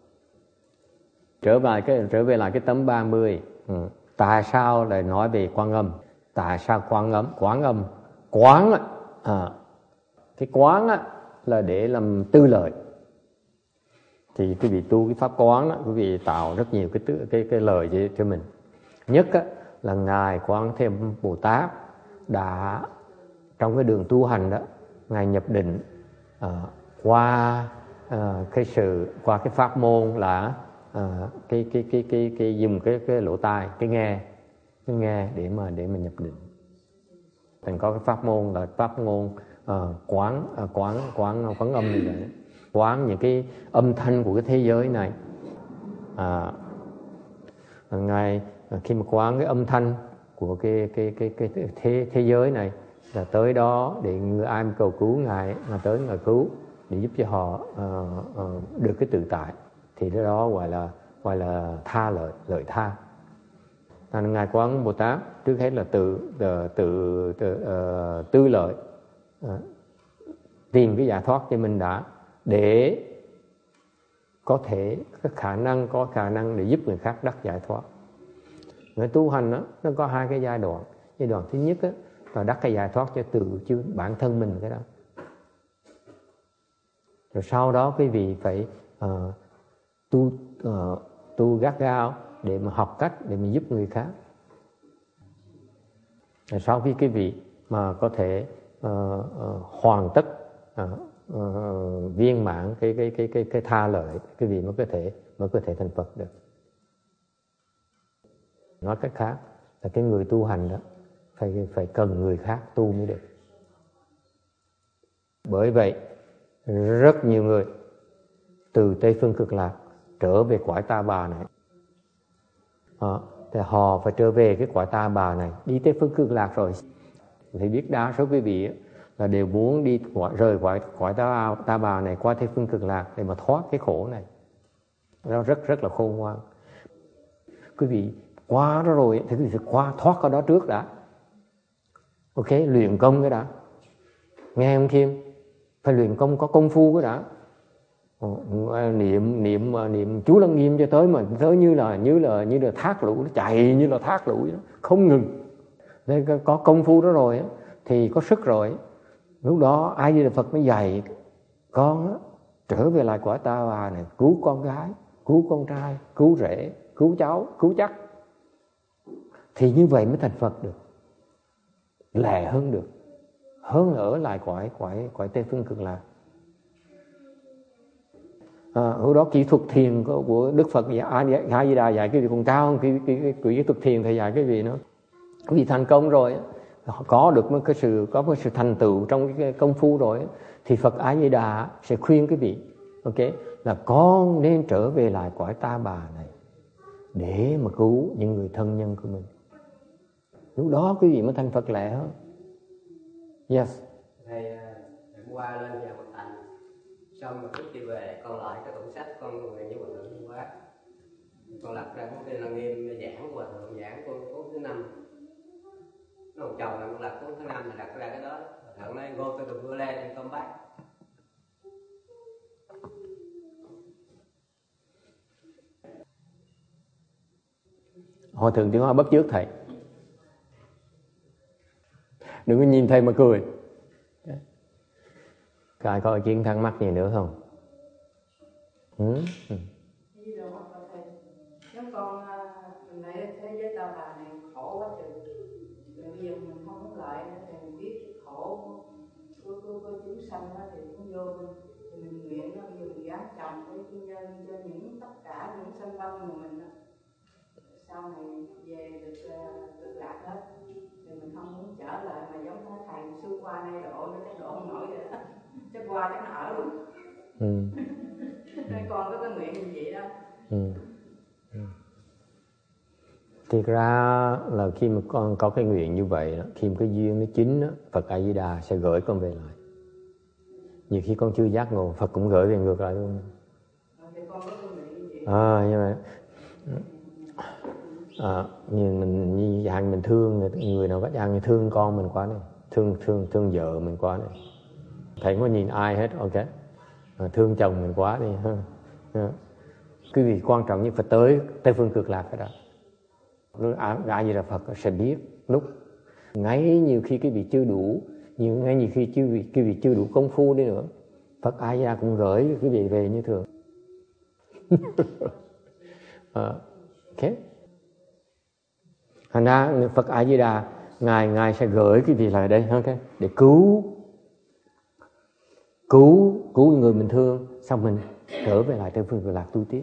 Speaker 1: Trở về cái trở về lại cái tấm ba mươi. Ừ. Tại sao lại nói về Quan Âm? Tại sao Quan Âm? Quán Âm, quán à, cái quán á, là để làm tư lợi. Thì quý vị tu cái pháp quán đó, quý vị tạo rất nhiều cái tư, cái cái lời cho, cho mình. Nhất á, là ngài Quán Thế Âm Bồ Tát đã trong cái đường tu hành đó, ngài nhập định à, qua à, cái sự qua cái pháp môn là à, cái cái cái cái cái dùng cái cái lỗ tai, cái nghe, cái nghe để mà để mà nhập định. Thành có cái pháp môn là pháp môn uh, quán uh, quán quán quán âm như vậy, quán những cái âm thanh của cái thế giới này. À, ngài khi mà quán cái âm thanh của cái cái cái cái thế thế giới này là tới đó để người ai mà cầu cứu ngài, mà tới ngài cứu để giúp cho họ uh, uh, được cái tự tại, thì cái đó gọi là gọi là tha lợi, lợi tha. Thành ngài Quán Bồ Tát trước hết là tự tự tự, tự uh, tư lợi, uh, tìm cái giải thoát cho mình đã, để có thể có khả năng có khả năng để giúp người khác đắc giải thoát. Người tu hành đó, nó có hai cái giai đoạn. Giai đoạn thứ nhất đó, là đắc cái giải thoát cho tự chứ bản thân mình cái đó. Rồi sau đó quý vị phải uh, tu uh, tu gắt gao để mà học cách để mình giúp người khác. Rồi sau khi quý vị mà có thể uh, uh, hoàn tất uh, uh, viên mãn cái cái cái cái cái tha lợi, quý vị mới có thể mới có thể thành Phật được. Nói cách khác là cái người tu hành đó phải phải cần người khác tu mới được. Bởi vậy rất nhiều người từ Tây Phương Cực Lạc trở về cõi Ta Bà này, à, thì họ phải trở về cái cõi Ta Bà này, đi Tây Phương Cực Lạc rồi thì biết đa số quý vị là đều muốn đi cõi, rời cõi cõi Ta, Ta Bà này qua Tây Phương Cực Lạc để mà thoát cái khổ này. Nó rất rất là khôn ngoan. Quý vị qua đó rồi thì quý vị phải qua thoát cái đó trước đã. Ok, luyện công cái đã. Nghe không Khiêm? Phải luyện công, có công phu cái đã. Niệm niệm niệm chú Lăng Nghiêm cho tới mà tới như là như là như là thác lũ, nó chạy như là thác lũ đó, không ngừng. Nên có công phu đó rồi thì có sức rồi. Lúc đó A Di Đà Phật mới dạy con á, trở về lại cõi Ta Bà này, cứu con gái cứu con trai, cứu rể, cứu cháu, cứu chắc. Thì như vậy mới thành Phật được, lẹ hơn được, hơn ở lại cõi cõi cõi Tây Phương Cực Lạc. À, hồi đó kỹ thuật thiền của, của Đức Phật A Di Đà dạy cái gì còn cao hơn cái cái, cái, cái kỹ thuật thiền thầy dạy cái gì nữa. Vì thành công rồi, có được một cái sự có một sự thành tựu trong cái công phu rồi, thì Phật A Di Đà sẽ khuyên cái vị, ok, là con nên trở về lại cõi Ta Bà này để mà cứu những người thân nhân của mình. Lúc đó quý vị mới thành Phật lẹ hơn. Yes.
Speaker 2: Thầy hôm qua lên nhà Phật Thành, xong rồi trước khi về con lại cái tủ sách con nguyện với Hòa Thượng quá, con lật ra cuốn kia là Nghiêm giảng của Hòa Thượng, giảng cuốn cuốn thứ năm. Nó một chồng là con lật cuốn thứ năm thì đặt ra cái đó. Hòa Thượng nói go to the village and come back.
Speaker 1: Hòa Thượng tiếng Hoa bắt chước thầy, đừng có nhìn thầy mà cười. Các ai có ý kiến thắc mắc gì nữa không? Ừ? Ừ.
Speaker 3: Nếu con mình thấy thế giới Ta Bà này khổ quá trời, bây giờ mình không muốn lại nữa thì mình biết khổ của của của chúng sanh đó thì cũng vô mình, thì mình nguyện nó bây giờ mình gán chồng với thiên nhân cho những tất cả những sanh quanh người mình đó. Sau này về được được lạc hết thì mình không muốn trở lại mà giống như thầy xưa qua đây độ nó chắc độ không nổi vậy đó, chắc qua chắc nó ở luôn.
Speaker 1: Ừ.
Speaker 3: Nên con có cái nguyện như vậy đó.
Speaker 1: Ừ. Ừ. Thiệt ra là khi mà con có cái nguyện như vậy đó, khi mà cái duyên nó chín đó, Phật A Di Đà sẽ gửi con về lại. Nhiều khi con chưa giác ngộ, Phật cũng gửi về ngược lại luôn. À, như vậy. À, như mình như dạng mình thương người, người nào có dạng thương con mình quá này, thương thương thương vợ mình quá này, thầy không có nhìn ai hết, ok, à, thương chồng mình quá đi ha. À, cái gì quan trọng nhất phải tới Tây Phương Cực Lạc cái đó. Lúc A Di Đà Phật sẽ biết lúc ngay nhiều khi cái vị chưa đủ, nhiều ngay nhiều khi chưa vị cái vị chưa đủ công phu đi nữa, Phật A Di Đà cũng gửi cái vị về như thường. À, ok. Thành ra Phật A Di Đà ngài ngài sẽ gửi cái vị lại đây, okay, để cứu cứu cứu người mình thương, xong mình trở về lại Tây Phương Cực Lạc tu tiếp.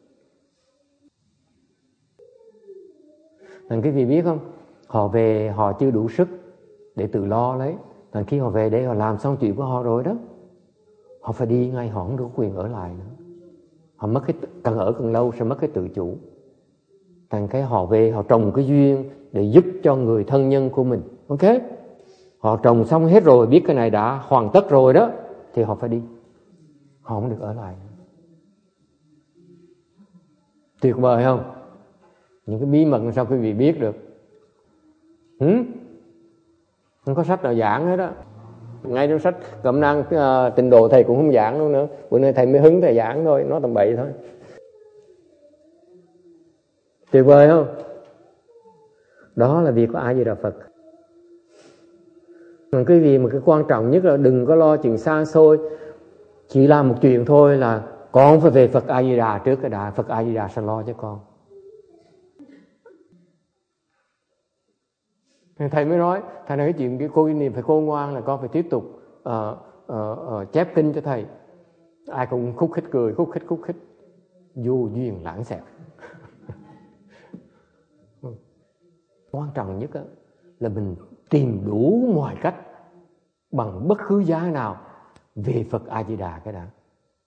Speaker 1: Thành cái vị biết không, họ về họ chưa đủ sức để tự lo lấy, thành khi họ về đây họ làm xong chuyện của họ rồi đó, họ phải đi ngay, họ không được quyền ở lại nữa, họ mất cái càng ở càng lâu sẽ mất cái tự chủ. Thành cái họ về họ trồng cái duyên để giúp cho người thân nhân của mình, ok, họ trồng xong hết rồi, biết cái này đã hoàn tất rồi đó, thì họ phải đi, họ không được ở lại nữa. Tuyệt vời không? Những cái bí mật sao quý vị biết được? Ừ? Không có sách nào giảng hết đó. Ngay trong sách Cẩm Nang uh, Tịnh Độ thầy cũng không giảng luôn nữa. Bữa nay thầy mới hứng thầy giảng thôi, nói tầm bậy thôi. Tuyệt vời không? Đó là việc của A Di Đà Phật. Còn cái gì mà cái quan trọng nhất là đừng có lo chuyện xa xôi, chỉ làm một chuyện thôi là con phải về Phật A Di Đà trước cái đã, Phật A Di Đà sẽ lo cho con. Thầy mới nói, thầy nói cái chuyện cái cô niệm phải khôn ngoan là con phải tiếp tục uh, uh, uh, chép kinh cho thầy. Ai cũng khúc khích cười, khúc khích khúc khích, vô duyên lãng xẹt. Quan trọng nhất là mình tìm đủ mọi cách bằng bất cứ giá nào về Phật A Di Đà cái đã.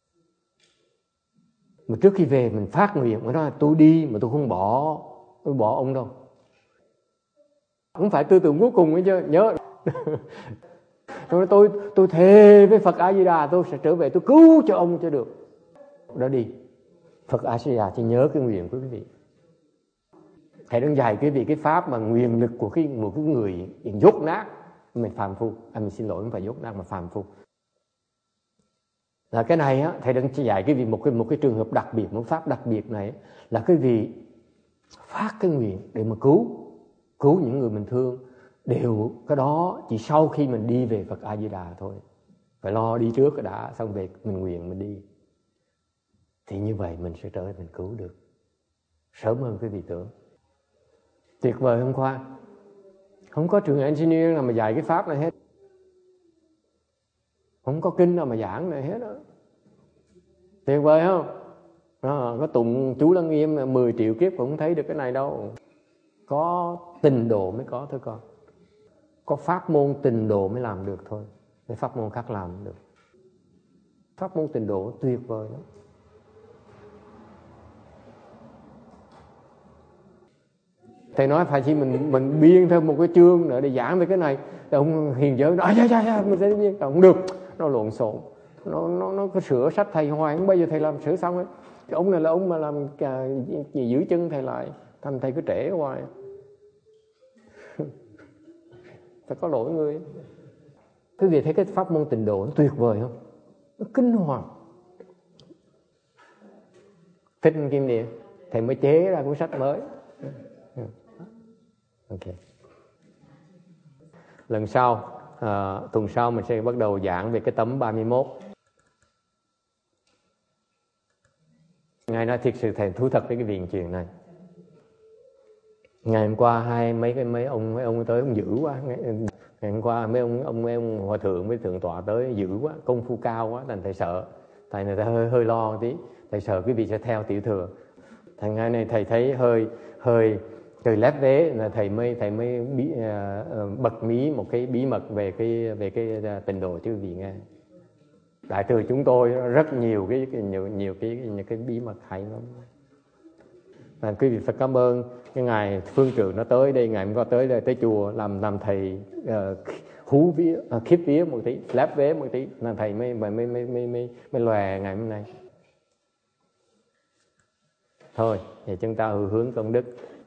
Speaker 1: Mà trước khi về mình phát nguyện, mình nói tôi đi mà tôi không bỏ tôi bỏ ông đâu. Không phải tư tưởng cuối cùng ấy chứ, nhớ. Tôi nói tôi tôi thề với Phật A Di Đà tôi sẽ trở về tôi cứu cho ông cho được. Đó đi. Phật A Di Đà chỉ nhớ cái nguyện của quý vị. Thầy đang dạy quý vị cái pháp mà nguyện lực của cái một cái người dốt nát, mình phàm phu, à, mình xin lỗi không phải dốt nát mà phàm phu. Là cái này á, thầy đang dạy quý vị một cái một cái trường hợp đặc biệt, một pháp đặc biệt này là quý vị phát cái nguyện để mà cứu cứu những người mình thương, đều cái đó chỉ sau khi mình đi về Phật A Di Đà thôi. Phải lo đi trước cái đã, xong về mình nguyện mình đi. thì như vậy mình sẽ trở thành cứu được sớm hơn quý vị tưởng. Tuyệt vời không Khoa? Không có trường engineer nào mà dạy cái pháp này hết, không có kinh nào mà giảng này hết đó. Tuyệt vời không? Đó, có tụng chú Lăng Nghiêm mười triệu kiếp cũng không thấy được cái này đâu. Có tình độ mới có thôi con. Có pháp môn tình độ mới làm được thôi. Cái pháp môn khác làm được. Pháp môn tình độ tuyệt vời lắm. Thầy nói phải chỉ mình mình biên thêm một cái chương nữa để giảng về cái này. Thì ông hiền giới nói dạ dạ dạ mình sẽ biên, không được, nó lộn xộn, nó nó nó có sửa sách thầy hoài, không bao giờ thầy làm sửa xong ấy. Cái ông này là ông mà làm cả, giữ chân thầy lại, thành thầy cứ trễ hoài. Phải có lỗi người. Quý vị thấy cái pháp môn tịnh độ nó tuyệt vời không? Nó kinh hoàng. Thích Kim Niệm, thầy mới chế ra cuốn sách mới. Ok. Lần sau, à, tuần sau mình sẽ bắt đầu giảng về cái tấm ba mươi mốt. Ngài nói thiệt sự thầy thú thật với cái viện truyền này. Ngày hôm qua hai mấy cái mấy ông mấy ông tới ông dữ quá. Ngày, ngày hôm qua mấy ông ông mấy ông hòa thượng với thượng tọa tới dữ quá, công phu cao quá, thành thầy sợ. Thầy này hơi hơi lo một tí, thầy sợ quý vị sẽ theo tiểu thừa. Thành ngày này thầy thấy hơi hơi trời lép vế là thầy mới thầy mới bí, uh, bật mí một cái bí mật về cái về cái uh, tịnh độ chứ quý vị nghe. Đại thừa chúng tôi rất nhiều cái, cái nhiều nhiều cái những cái bí mật hay lắm. À, quý vị phải cảm ơn cái ngài Phương Trượng nó tới đây, ngài mới có tới đây tới chùa làm làm thầy uh, hú vía uh, khiếp vía một tí, lép vế một tí, là thầy mới mới mới mới mới mới, mới lòe ngày hôm nay. Thôi, thì chúng ta hướng công đức.